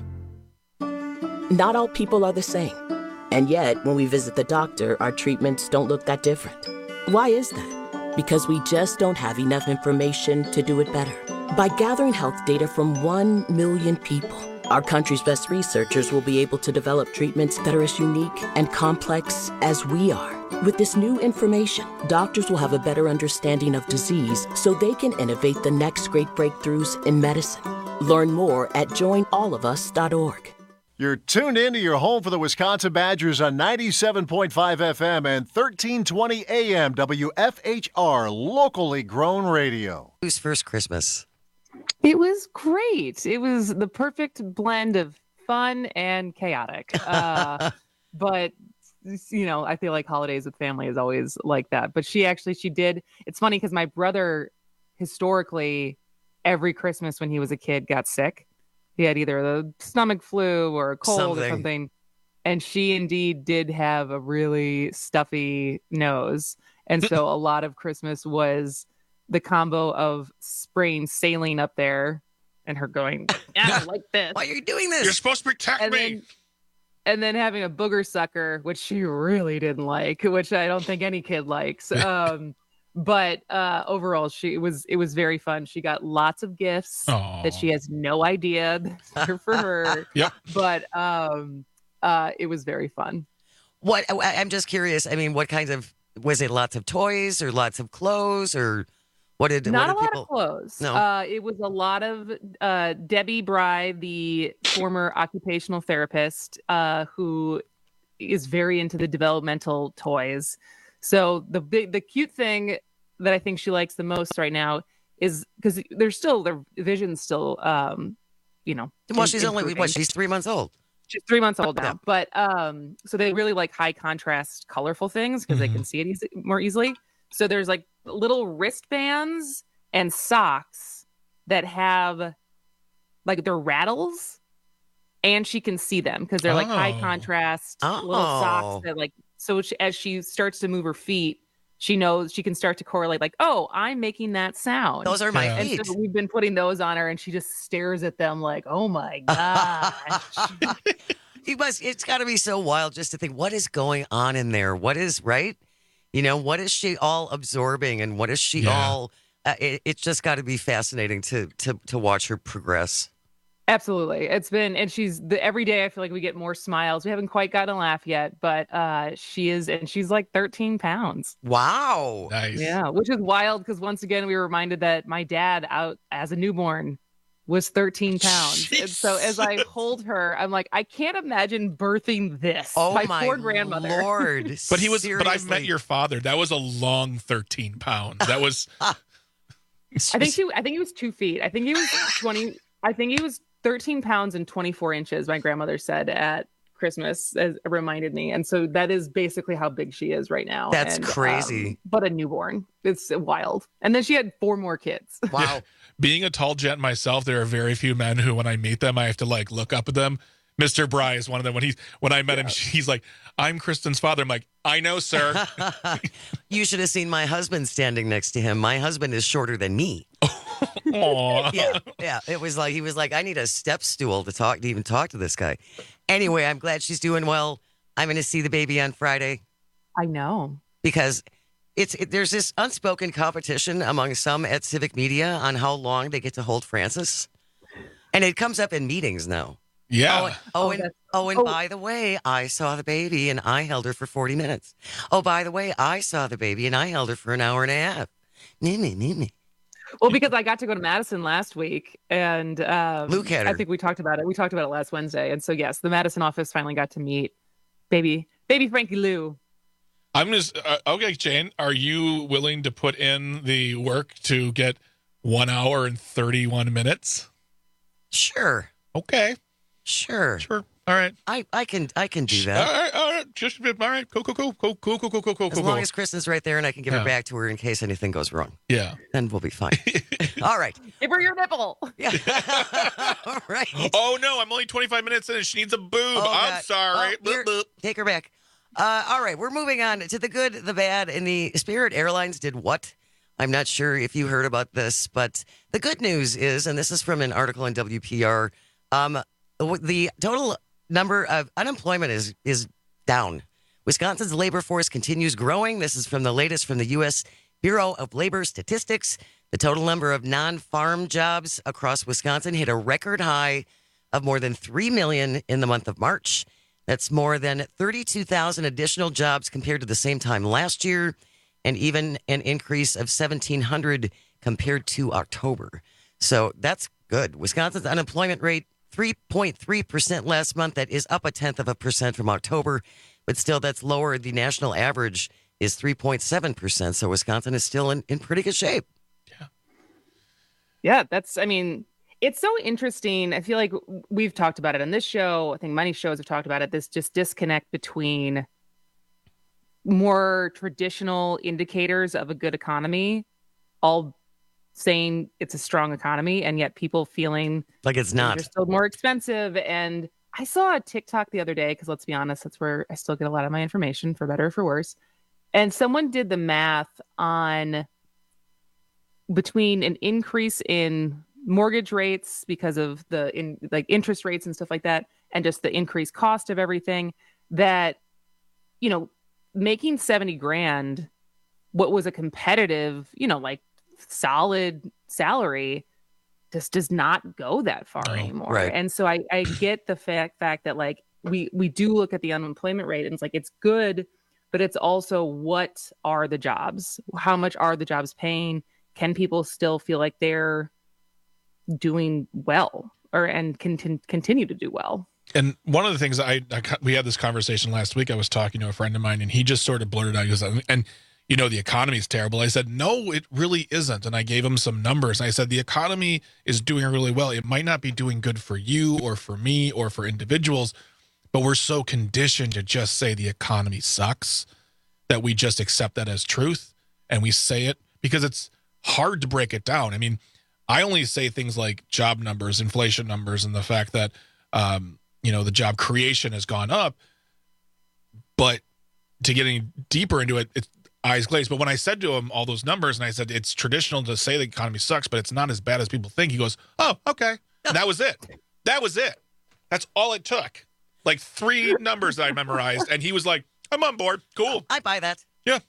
Not all people are the same. And yet, when we visit the doctor, our treatments don't look that different. Why is that? because we just don't have enough information to do it better. By gathering health data from one million people, our country's best researchers will be able to develop treatments that are as unique and complex as we are. With this new information, doctors will have a better understanding of disease so they can innovate the next great breakthroughs in medicine. Learn more at join all of us dot org. You're tuned into your home for the Wisconsin Badgers on ninety-seven point five F M and thirteen twenty A M W F H R, locally grown radio. Whose first Christmas? It was great. It was the perfect blend of fun and chaotic. Uh, but, you know, I feel like holidays with family is always like that. But she actually, she did. It's funny because my brother, historically, every Christmas when he was a kid, got sick. He had either the stomach flu or a cold something. or something. And she indeed did have a really stuffy nose. And so a lot of Christmas was the combo of Sprain sailing up there and her going, yeah, like this. Why are you doing this? You're supposed to protect and me. Then, and then having a booger sucker, which she really didn't like, which I don't think any kid likes. Um, but uh, overall, she it was it was very fun. She got lots of gifts Aww. that she has no idea they're for her. Yep. But um, uh, it was very fun. What I, I'm just curious. I mean, what kinds of was it? Lots of toys or lots of clothes or? What did not what did a lot people... of clothes? No, uh, it was a lot of uh, Debbie Bry, the former occupational therapist, uh, who is very into the developmental toys. So the big, the cute thing that I think she likes the most right now is because there's still their vision's still, um, you know. Well, she's improving. only what? She's three months old. She's three months old now, but um, so they really like high contrast, colorful things because mm-hmm. they can see it easy, more easily. So there's like little wristbands and socks that have like they're rattles and she can see them because they're like oh. high contrast oh. little socks that like, so she, as she starts to move her feet, she knows she can start to correlate like, oh, I'm making that sound. Those are my yeah. feet. And so we've been putting those on her and she just stares at them like, oh my gosh. it must, it's got to be so wild just to think what is going on in there. What is right? You know, what is she all absorbing and what is she yeah. all, uh, it, it's just got to be fascinating to, to, to watch her progress. Absolutely. It's been, and she's the, every day I feel like we get more smiles. We haven't quite gotten a laugh yet, but uh, she is, and she's like thirteen pounds. Wow. Nice. Yeah. Which is wild because once again, we were reminded that my dad out as a newborn was thirteen pounds. Jesus. And so as I hold her, I'm like, I can't imagine birthing this. Oh my, my poor grandmother. Lord. But he was, Seriously. but I've met your father. That was a long thirteen pounds. That was. I think she, I think he was two feet. I think he was twenty. I think he was thirteen pounds and twenty-four inches. My grandmother said at Christmas, as it reminded me. And so that is basically how big she is right now. That's and, crazy. Um, but a newborn. It's wild. And then she had four more kids. Wow. Yeah. Being a tall gent myself, there are very few men who, when I meet them, I have to like look up at them. Mister Bry is one of them. When he's when I met yeah. him, he's like, "I'm Kristen's father." I'm like, "I know, sir." You should have seen my husband standing next to him. My husband is shorter than me. Aww. Yeah, yeah. It was like he was like, "I need a step stool to talk to even talk to this guy." Anyway, I'm glad she's doing well. I'm going to see the baby on Friday. I know because it's it, there's this unspoken competition among some at Civic Media on how long they get to hold Francis, and it comes up in meetings now. Yeah. Oh, oh, and, oh, and oh. by the way, I saw the baby and I held her for forty minutes. Oh, by the way, I saw the baby and I held her for an hour and a half. Nini, nini. Well, because I got to go to Madison last week and um, Luke had her. I think we talked about it. We talked about it last Wednesday. And so, yes, the Madison office finally got to meet baby, baby Frankie Lou. I'm just, uh, okay, Jane, are you willing to put in the work to get one hour and thirty-one minutes? Sure. Okay. Sure. Sure. All right. I, I can I can do that. All right. All right. Just all right. Cool. Cool. Cool. Cool. Cool. Cool. Cool. Cool. Cool. As long as Kristen's right there and I can give yeah. her back to her in case anything goes wrong. Yeah. Then we'll be fine. All right. Give her your nipple. Yeah. All right. Oh no! I'm only twenty-five minutes in and she needs a boob. Oh, I'm God. sorry. Oh, here, take her back. Uh, all right. We're moving on to the good, the bad, and the Spirit Airlines did what? I'm not sure if you heard about this, but the good news is, and this is from an article in W P R, um, the total number of unemployment is is down. Wisconsin's labor force continues growing. This is from the latest from the U S Bureau of Labor Statistics, the total number of non-farm jobs across Wisconsin hit a record high of more than three million in the month of March. That's more than thirty-two thousand additional jobs compared to the same time last year, and even an increase of seventeen hundred compared to October. So that's good. Wisconsin's unemployment rate, three point three percent last month. That is up a tenth of a percent from October, but still that's lower. The national average is three point seven percent. So Wisconsin is still in, in pretty good shape. Yeah, that's, I mean, it's so interesting. I feel like we've talked about it on this show. I think many shows have talked about it. This just disconnect between more traditional indicators of a good economy, all saying it's a strong economy, and yet people feeling like it's not. They're still more expensive. And I saw a TikTok the other day, because let's be honest, that's where I still get a lot of my information, for better or for worse. And someone did the math on between an increase in mortgage rates because of the in like interest rates and stuff like that, and just the increased cost of everything, that, you know, making seventy grand, what was a competitive, you know, like solid salary, just does not go that far Oh, anymore. right. And so I, I get the fact fact that like we we do look at the unemployment rate and it's like it's good, but it's also what are the jobs? How much are the jobs paying? Can people still feel like they're doing well, or and can, can continue to do well? And one of the things I, I we had this conversation last week. I was talking to a friend of mine, and he just sort of blurted out, he goes, and you know, the economy is terrible. I said, no, it really isn't. And I gave him some numbers. And I said, the economy is doing really well. It might not be doing good for you or for me or for individuals, but we're so conditioned to just say the economy sucks that we just accept that as truth, and we say it because it's hard to break it down. I mean, I only say things like job numbers, inflation numbers, and the fact that, um, you know, the job creation has gone up. But to get any deeper into it, it's eyes glazed. But when I said to him all those numbers, and I said, it's traditional to say the economy sucks, but it's not as bad as people think, he goes, oh, okay. And that was it. That was it. That's all it took. Like three numbers that I memorized. And he was like, I'm on board. Cool. I buy that. Yeah.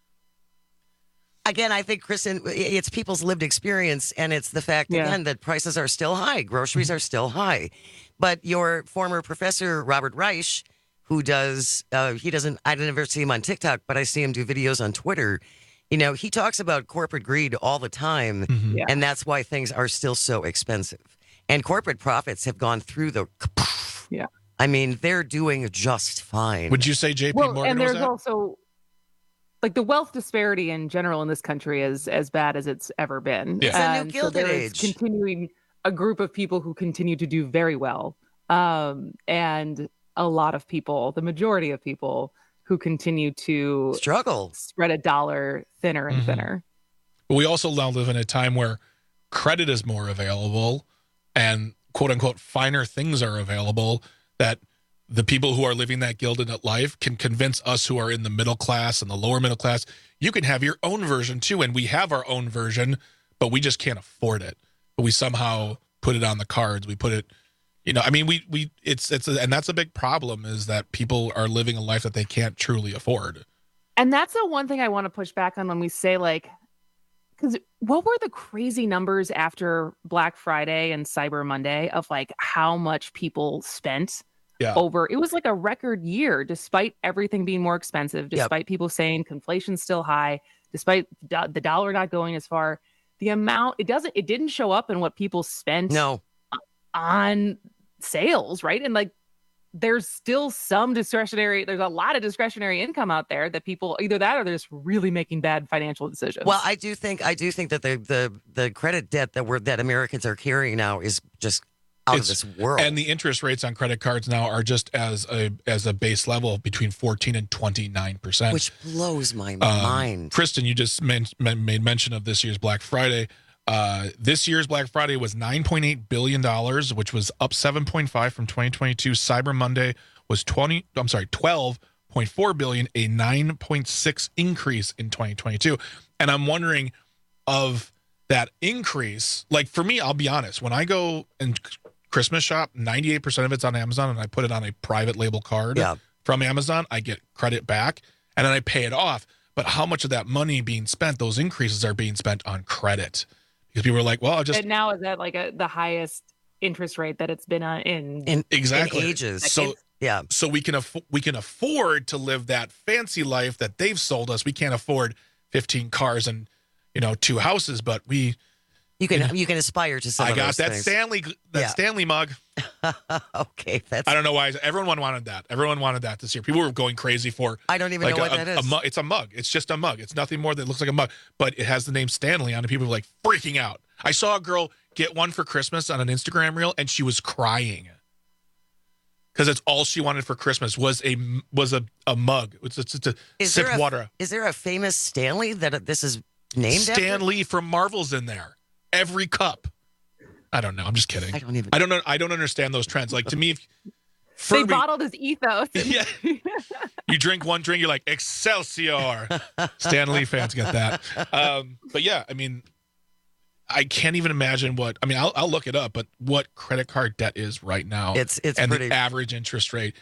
Again, I think, Kristen, it's people's lived experience, and it's the fact, Yeah. again, that prices are still high. Groceries are still high. But your former professor, Robert Reich, who does, uh, he doesn't, I never see him on TikTok, but I see him do videos on Twitter. You know, he talks about corporate greed all the time, Mm-hmm. Yeah. and that's why things are still so expensive. And corporate profits have gone through the, Yeah. I mean, they're doing just fine. Would you say J P Well, Morgan and was there's that? also like the wealth disparity in general in this country is as bad as it's ever been. Yeah. It's a new And so Gilded there is Age. continuing a group of people who continue to do very well, um, and a lot of people, the majority of people, who continue to struggle, spread a dollar thinner and Mhm. thinner. But we also now live in a time where credit is more available and quote unquote finer things are available, that the people who are living that gilded life can convince us who are in the middle class and the lower middle class, you can have your own version too. And we have our own version, but we just can't afford it. But we somehow put it on the cards. We put it, you know, I mean, we, we, it's, it's, a, and that's a big problem, is that people are living a life that they can't truly afford. And that's the one thing I want to push back on when we say, like, because what were the crazy numbers after Black Friday and Cyber Monday of like how much people spent Yeah. over? It was like a record year, despite everything being more expensive, Yep. despite people saying inflation's still high, despite do- the dollar not going as far. The amount, it doesn't, it didn't show up in what people spent No. on sales, right? And like, there's still some discretionary, there's a lot of discretionary income out there that people, either that or they're just really making bad financial decisions. Well, I do think I do think that the the, the credit debt that we're that Americans are carrying now is just out It's- of this world. And the interest rates on credit cards now are just as a as a base level between fourteen and twenty-nine percent. Which blows my Um, mind. Kristen, you just men- men- made mention of this year's Black Friday. Uh, this year's Black Friday was nine point eight billion dollars, which was up seven point five from twenty twenty-two. Cyber Monday was twenty. I'm sorry, twelve point four billion, a nine point six increase in twenty twenty-two. And I'm wondering, of that increase, like for me, I'll be honest, when I go and Christmas shop, ninety-eight percent of it's on Amazon, and I put it on a private label card Yeah. from Amazon. I get credit back, and then I pay it off. but how much of that money being spent, those increases are being spent on credit? Because people are like, well, I'll just. And now is that like a, the highest interest rate that it's been on in, in exactly in ages. So yeah, so we can aff- we can afford to live that fancy life that they've sold us. We can't afford fifteen cars and you know two houses, but we you can you, know, you can aspire to some. I of got those that things. Stanley that Yeah. Stanley mug. Okay, that's. I don't know why everyone wanted that. Everyone wanted that this year. People were going crazy for. I don't even like know a, what that a, is. A mug. It's a mug. It's just a mug. It's nothing more than it looks like a mug, but it has the name Stanley on it. People were like freaking out. I saw a girl get one for Christmas on an Instagram reel, and she was crying because it's all she wanted for Christmas was a was a, a mug. It's, it's, it's a Is sip there a, water. Is there a famous Stanley that this is named Stan after? Lee from Marvel's in there. Every cup. I don't know. I'm just kidding. I don't even. I don't know. I don't understand those trends. Like to me, if they Furby, bottled his ethos. Yeah. you drink one drink, you're like Excelsior. Stan Lee fans get that. Um, but yeah, I mean, I can't even imagine what. I mean, I'll, I'll look it up, but what credit card debt is right now? It's it's and pretty. the average interest rate,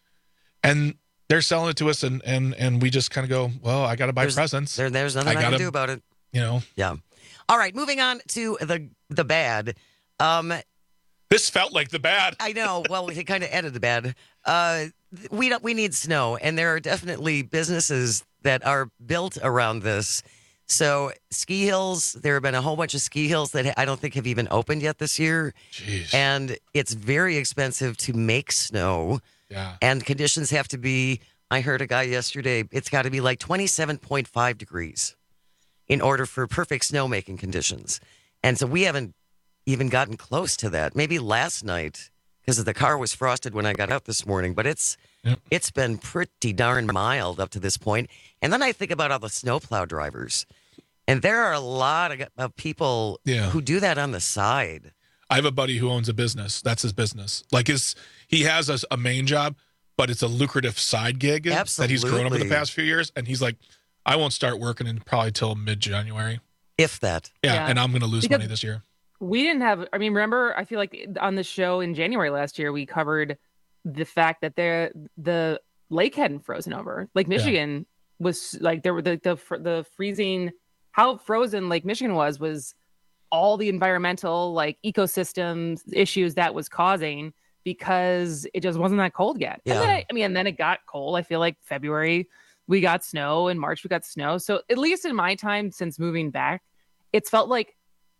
and they're selling it to us, and and and we just kind of go, well, I got to buy There's- presents. There, there's nothing I, gotta, can do about it. You know. Yeah. All right, moving on to the the bad. Um, This felt like the bad. I know. Well, he kind of added the bad. Uh, we don't. We need snow, and there are definitely businesses that are built around this. So ski hills. There have been a whole bunch of ski hills that I don't think have even opened yet this year. Jeez. And it's very expensive to make snow. Yeah. And conditions have to be. I heard a guy yesterday. It's got to be like twenty-seven point five degrees in order for perfect snowmaking conditions. And so we haven't even gotten close to that. Maybe last night, because the car was frosted when I got out this morning, but it's Yep. it's been pretty darn mild up to this point. And then I think about all the snowplow drivers, and there are a lot of, of people Yeah. who do that on the side. I have a buddy who owns a business. That's his business. Like his, he has a, a main job, but it's a lucrative side gig that he's grown over the Absolutely. past few years. And he's like, I won't start working in probably till mid-January. If that. Yeah, Yeah. and I'm going to lose Because- money this year. We didn't have, I mean, remember, I feel like on the show in January last year, we covered the fact that there, the lake hadn't frozen over. Lake Michigan was like, there were the, the, the freezing, how frozen Lake Michigan was, was all the environmental, like ecosystem issues that was causing because it just wasn't that cold yet. Yeah. And then I, I mean, and then it got cold. I feel like February, we got snow, in March, we got snow. So at least in my time since moving back, it's felt like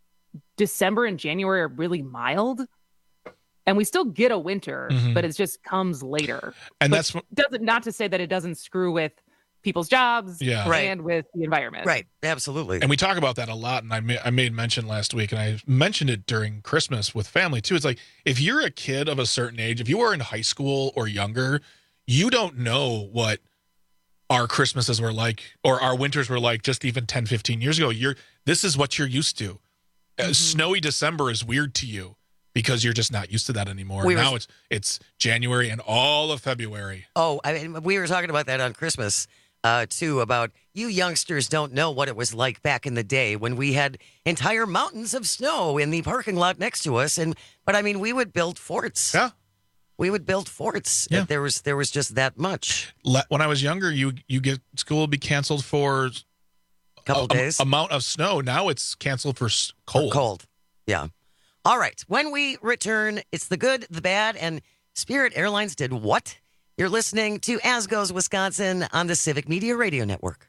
December and January are really mild, and we still get a winter, Mhm. but it just comes later. And But that's what- doesn't not to say that it doesn't screw with people's jobs Yeah. Right. and with the environment. Right. Absolutely. And we talk about that a lot. And I, ma- I made mention last week, and I mentioned it during Christmas with family too. It's like, if you're a kid of a certain age, if you are in high school or younger, you don't know what our Christmases were like or our winters were like just even ten, fifteen years ago. You're, this is what you're used to. Uh, snowy December is weird to you because you're just not used to that anymore. We were- now it's, it's January and all of February. Oh, I mean, we were talking about that on Christmas, uh, too, about you youngsters don't know what it was like back in the day when we had entire mountains of snow in the parking lot next to us. And but I mean, we would build forts. Yeah. We would build forts. Yeah. There was there was just that much. Le- When I was younger, you you get school would be canceled for Couple a, days. a- amount of snow. Now it's canceled for s- cold. Cold. Yeah. All right. When we return, it's the good, the bad, and Spirit Airlines did what? You're listening to As Goes Wisconsin on the Civic Media Radio Network.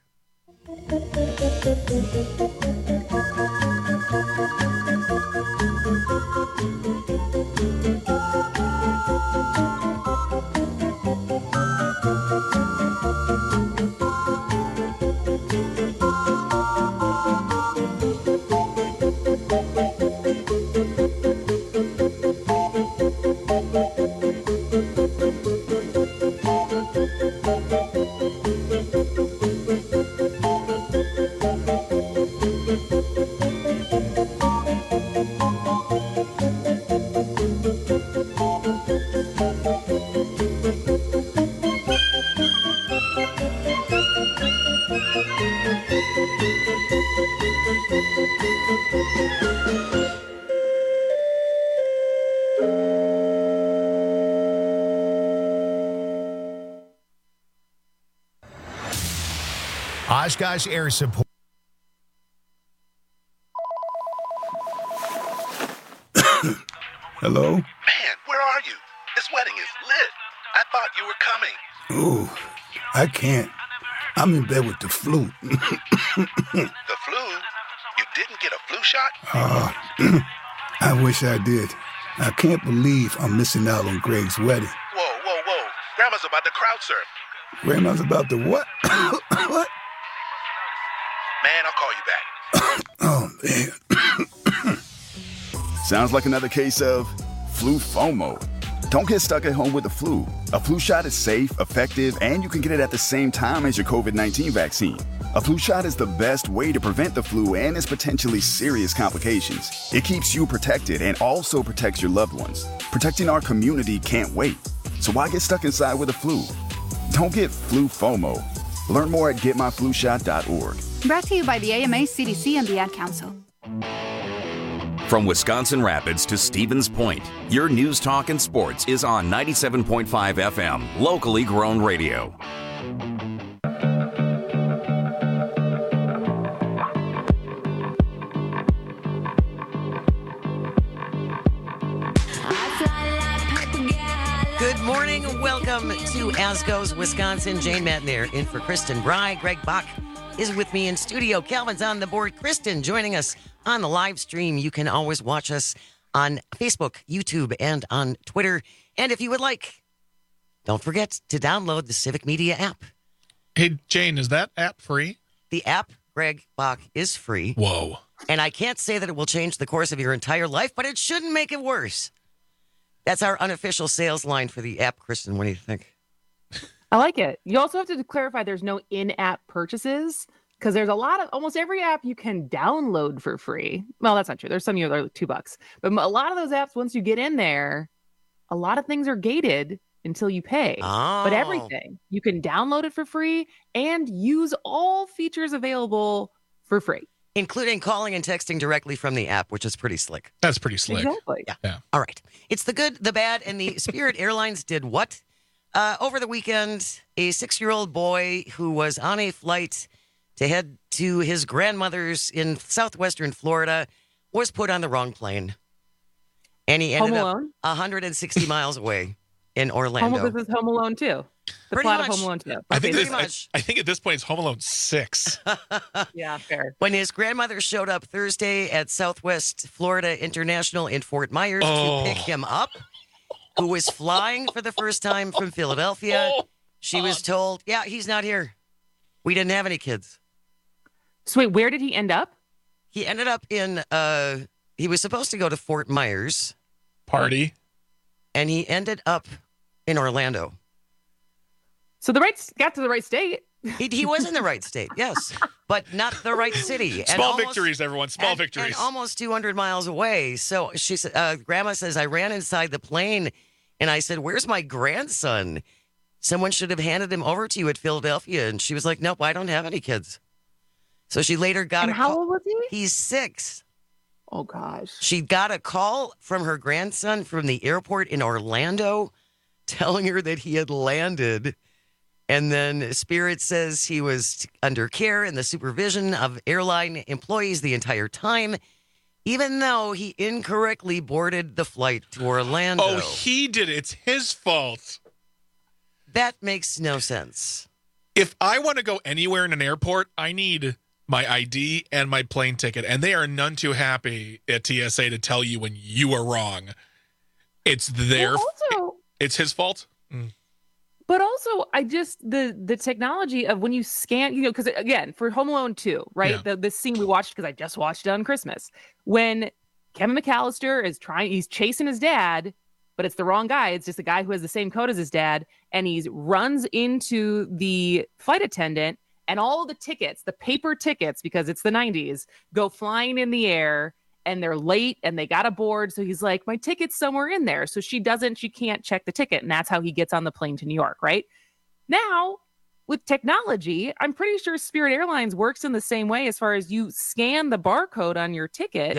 Oshkosh Air Support. Hello? Man, where are you? This wedding is lit. I thought you were coming. Ooh, I can't. I'm in bed with the flu. The flu? You didn't get a flu shot? Uh, I wish I did. I can't believe I'm missing out on Greg's wedding. Whoa, whoa, whoa. Grandma's about to crowd surf. Grandma's about to what? What? Man, I'll call you back. Oh, man. Sounds like another case of flu FOMO. Don't get stuck at home with the flu. A flu shot is safe, effective, and you can get it at the same time as your covid nineteen vaccine. A flu shot is the best way to prevent the flu and its potentially serious complications. It keeps you protected and also protects your loved ones. Protecting our community can't wait. So why get stuck inside with the flu? Don't get flu FOMO. Learn more at get my flu shot dot org. Brought to you by the A M A, C D C, and the Ad Council. From Wisconsin Rapids to Stevens Point, your news, talk, and sports is on ninety-seven point five F M, locally grown radio. Good morning. Welcome to Asco's Wisconsin. Jane Matner in for Kristen Bry. Greg Bach is with me in studio. Calvin's on the board. Kristen joining us on the live stream. You can always watch us on Facebook, YouTube, and on Twitter. And if you would like, don't forget to download the Civic Media app. Hey, Jane, is that app free? The app, Greg Bach, is free. Whoa. And I can't say that it will change the course of your entire life, but it shouldn't make it worse. That's our unofficial sales line for the app. Kristen, what do you think? I like it. You also have to clarify there's no in-app purchases because there's a lot of, almost every app you can download for free. Well, that's not true. There's some you are like two bucks. But a lot of those apps, once you get in there, a lot of things are gated until you pay. Oh. But everything, you can download it for free and use all features available for free. Including calling and texting directly from the app, which is pretty slick. That's pretty slick. Exactly. Yeah. Yeah. All right. It's the good, the bad, and the Spirit Airlines did what? Uh, over the weekend, a six-year-old boy who was on a flight to head to his grandmother's in southwestern Florida was put on the wrong plane. And he ended Home up Alone? one hundred sixty miles away in Orlando. Home, this is Home Alone too. The Pretty plot much. of Home Alone too. I think, pretty this, I, much. I think at this point it's Home Alone six. Yeah, fair. When his grandmother showed up Thursday at Southwest Florida International in Fort Myers Oh. to pick him up, who was flying for the first time from Philadelphia, she was told, yeah, he's not here. We didn't have any kids. So wait, where did he end up? He ended up in, uh, he was supposed to go to Fort Myers. Party. And he ended up in Orlando. So the right got to the right state. He, he was in the right state, yes, but not the right city. And Small almost- victories, everyone. Small and, victories. And almost two hundred miles away. So she said, uh, Grandma says, I ran inside the plane and I said, where's my grandson? Someone should have handed him over to you at Philadelphia. And she was like, nope, I don't have any kids. So she later got And a how call. old was he? He's six. Oh, gosh. She got a call from her grandson from the airport in Orlando telling her that he had landed. And then Spirit says he was under care and the supervision of airline employees the entire time, even though he incorrectly boarded the flight to Orlando. Oh, he did it. It's his fault. That makes no sense. If I want to go anywhere in an airport, I need my I D and my plane ticket. And they are none too happy at T S A to tell you when you are wrong. It's their Well, also, it's his fault. Mm. but also, I just the the technology of when you scan, you know, because again, for Home Alone two, right? Yeah. The the scene we watched because I just watched it on Christmas when Kevin McAllister is trying, he's chasing his dad, but it's the wrong guy. It's just a guy who has the same coat as his dad, and he runs into the flight attendant, and all the tickets, the paper tickets, because it's the nineties, go flying in the air. And they're late and they got aboard. So he's like, my ticket's somewhere in there. So she doesn't, she can't check the ticket. And that's how he gets on the plane to New York, right? Now, with technology, I'm pretty sure Spirit Airlines works in the same way as far as you scan the barcode on your ticket. Yep.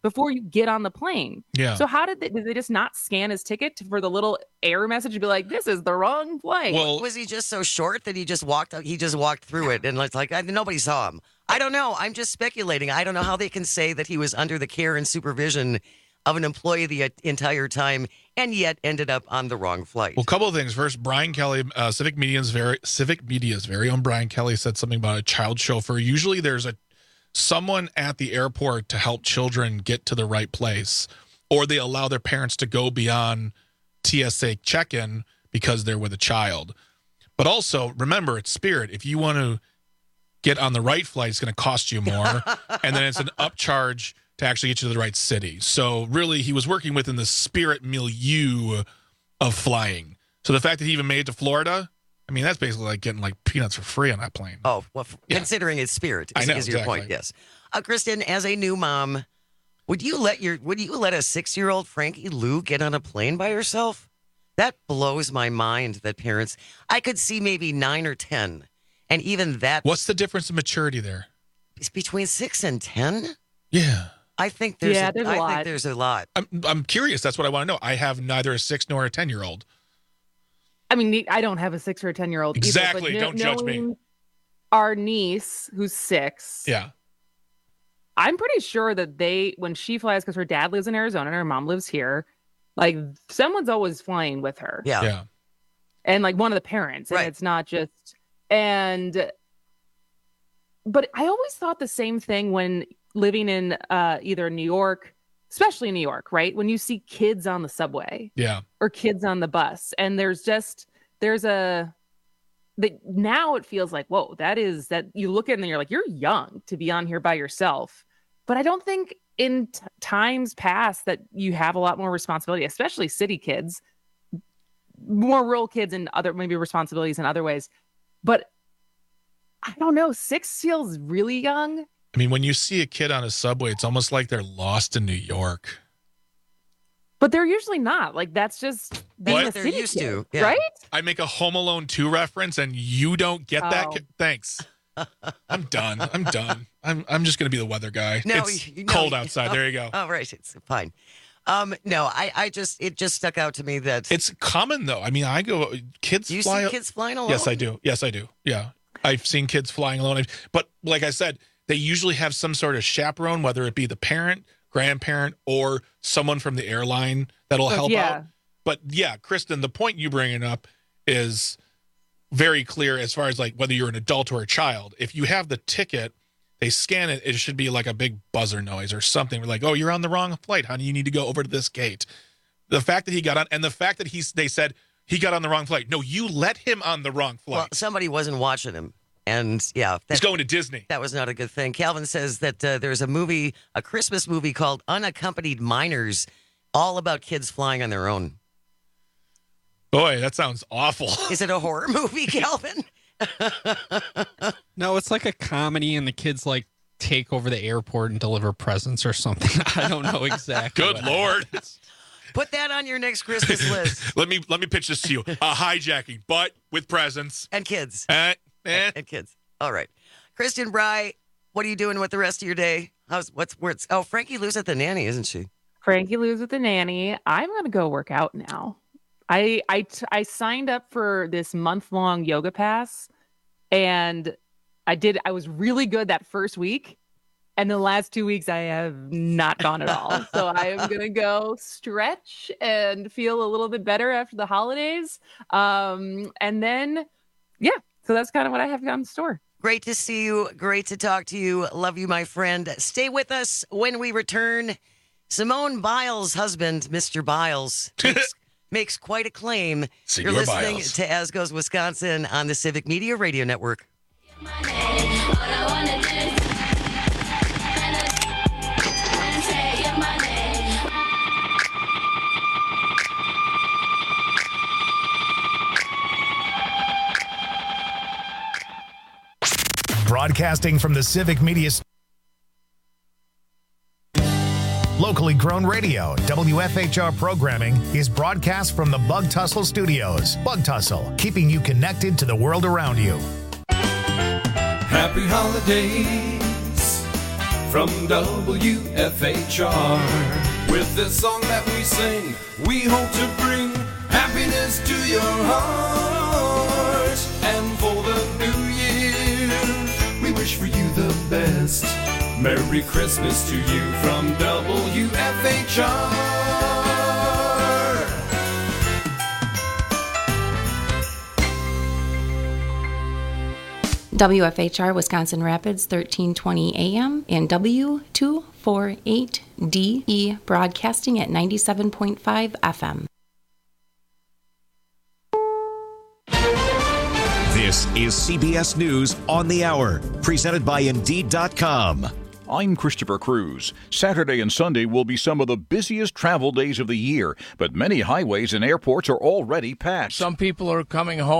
before you get on the plane. Yeah. So how did they, did they just not scan his ticket for the little error message to be like, this is the wrong flight? Well, was he just so short that he just walked he just walked through it and it's like I, nobody saw him? I don't know. I'm just speculating. I don't know how they can say that he was under the care and supervision of an employee the entire time and yet ended up on the wrong flight. Well, a couple of things. First, Brian Kelly, uh, Civic Media's very Civic Media's very own Brian Kelly said something about a child chauffeur. Usually, there's a someone at the airport to help children get to the right place, or they allow their parents to go beyond T S A check-in because they're with a child. But also, remember, it's Spirit. If you want to get on the right flight, it's going to cost you more, and then it's an upcharge to actually get you to the right city. So really, he was working within the Spirit milieu of flying. So the fact that he even made it to Florida, I mean, that's basically like getting like peanuts for free on that plane. Oh, well, yeah. Considering it's Spirit, is, I know, is your exactly. point? Yes. Uh, Kristen, as a new mom, would you let your would you let a six-year-old Frankie Lou get on a plane by herself? That blows my mind. That parents, I could see maybe nine or ten, and even that. What's the difference in maturity there? It's between six and ten. Yeah. I think there's yeah, a, there's a I lot. think there's a lot. I'm I'm curious. That's what I want to know. I have neither a six nor a ten year old. I mean, I don't have a six or a ten year old. Exactly. Either, Don't judge me. Our niece, who's six. Yeah. I'm pretty sure that they, when she flies, because her dad lives in Arizona and her mom lives here, like someone's always flying with her. Yeah. Yeah. And like one of the parents, and Right. it's not just and. But I always thought the same thing when living in uh, either New York, especially New York, right? When you see kids on the subway Yeah. or kids on the bus, and there's just there's a that now it feels like, whoa, that is that you look at it and you're like, you're young to be on here by yourself. But I don't think in t- times past that you have a lot more responsibility, especially city kids, more rural kids and other maybe responsibilities in other ways. But I don't know, six feels really young. I mean, when you see a kid on a subway, it's almost like they're lost in New York. But they're usually not. Like, that's just being What? a They're city used kid, to, yeah. right? I make a Home Alone two reference, and you don't get that. Oh. Ki- Thanks. I'm done. I'm done. I'm I'm just going to be the weather guy. No, it's you- no, cold you- outside. There you go. Oh, right. It's fine. Um, no, I, I just it just stuck out to me that It's common, though. I mean, I go, kids do you fly. see kids flying alone? Yes, I do. Yes, I do. Yeah. I've seen kids flying alone. I've- But like I said, they usually have some sort of chaperone, whether it be the parent, grandparent, or someone from the airline that'll help yeah. out. But yeah, Kristen, the point you bringing up is very clear as far as like whether you're an adult or a child. If you have the ticket, they scan it, it should be like a big buzzer noise or something. We're like, oh, you're on the wrong flight, honey. You need to go over to this gate. The fact that he got on, and the fact that he's, they said he got on the wrong flight. No, you let him on the wrong flight. Well, somebody wasn't watching him. And yeah, that, He's going to Disney. that was not a good thing. Calvin says that uh, there's a movie, a Christmas movie called Unaccompanied Minors, all about kids flying on their own. Boy, that sounds awful. Is it a horror movie, Calvin? No, it's like a comedy, and the kids like take over the airport and deliver presents or something. I don't know exactly. Good what Lord. Put that on your next Christmas list. let me let me pitch this to you. A hijacking, but with presents. And kids. Eh, eh. And kids. All right. Kristen Bry, what are you doing with the rest of your day? How's what's where it's oh, Frankie Lou's at the nanny, isn't she? Frankie Lou's with the nanny. I'm going to go work out now. I, I, t- I signed up for this month long yoga pass, and I did. I was really good that first week. And the last two weeks, I have not gone at all. So I am going to go stretch and feel a little bit better after the holidays. Um, and then, yeah, so that's kind of what I have on store. Great to see you. Great to talk to you. Love you, my friend. Stay with us when we return. Simone Biles' husband, Mister Biles, makes, makes quite a claim. Senor You're listening Biles. to As Goes Wisconsin on the Civic Media Radio Network. Broadcasting from the Civic Media St- Locally grown radio, W F H R programming is broadcast from the Bug Tussle Studios. Bug Tussle, keeping you connected to the world around you. Happy holidays from W F H R. With this song that we sing, we hope to bring happiness to your heart. And for the new year, we wish for you the best. Merry Christmas to you from W F H R. W F H R Wisconsin Rapids, thirteen twenty A M and W two forty-eight D E broadcasting at ninety-seven point five F M. This is C B S News on the Hour, presented by Indeed dot com. I'm Christopher Cruz. Saturday and Sunday will be some of the busiest travel days of the year, but many highways and airports are already packed. Some people are coming home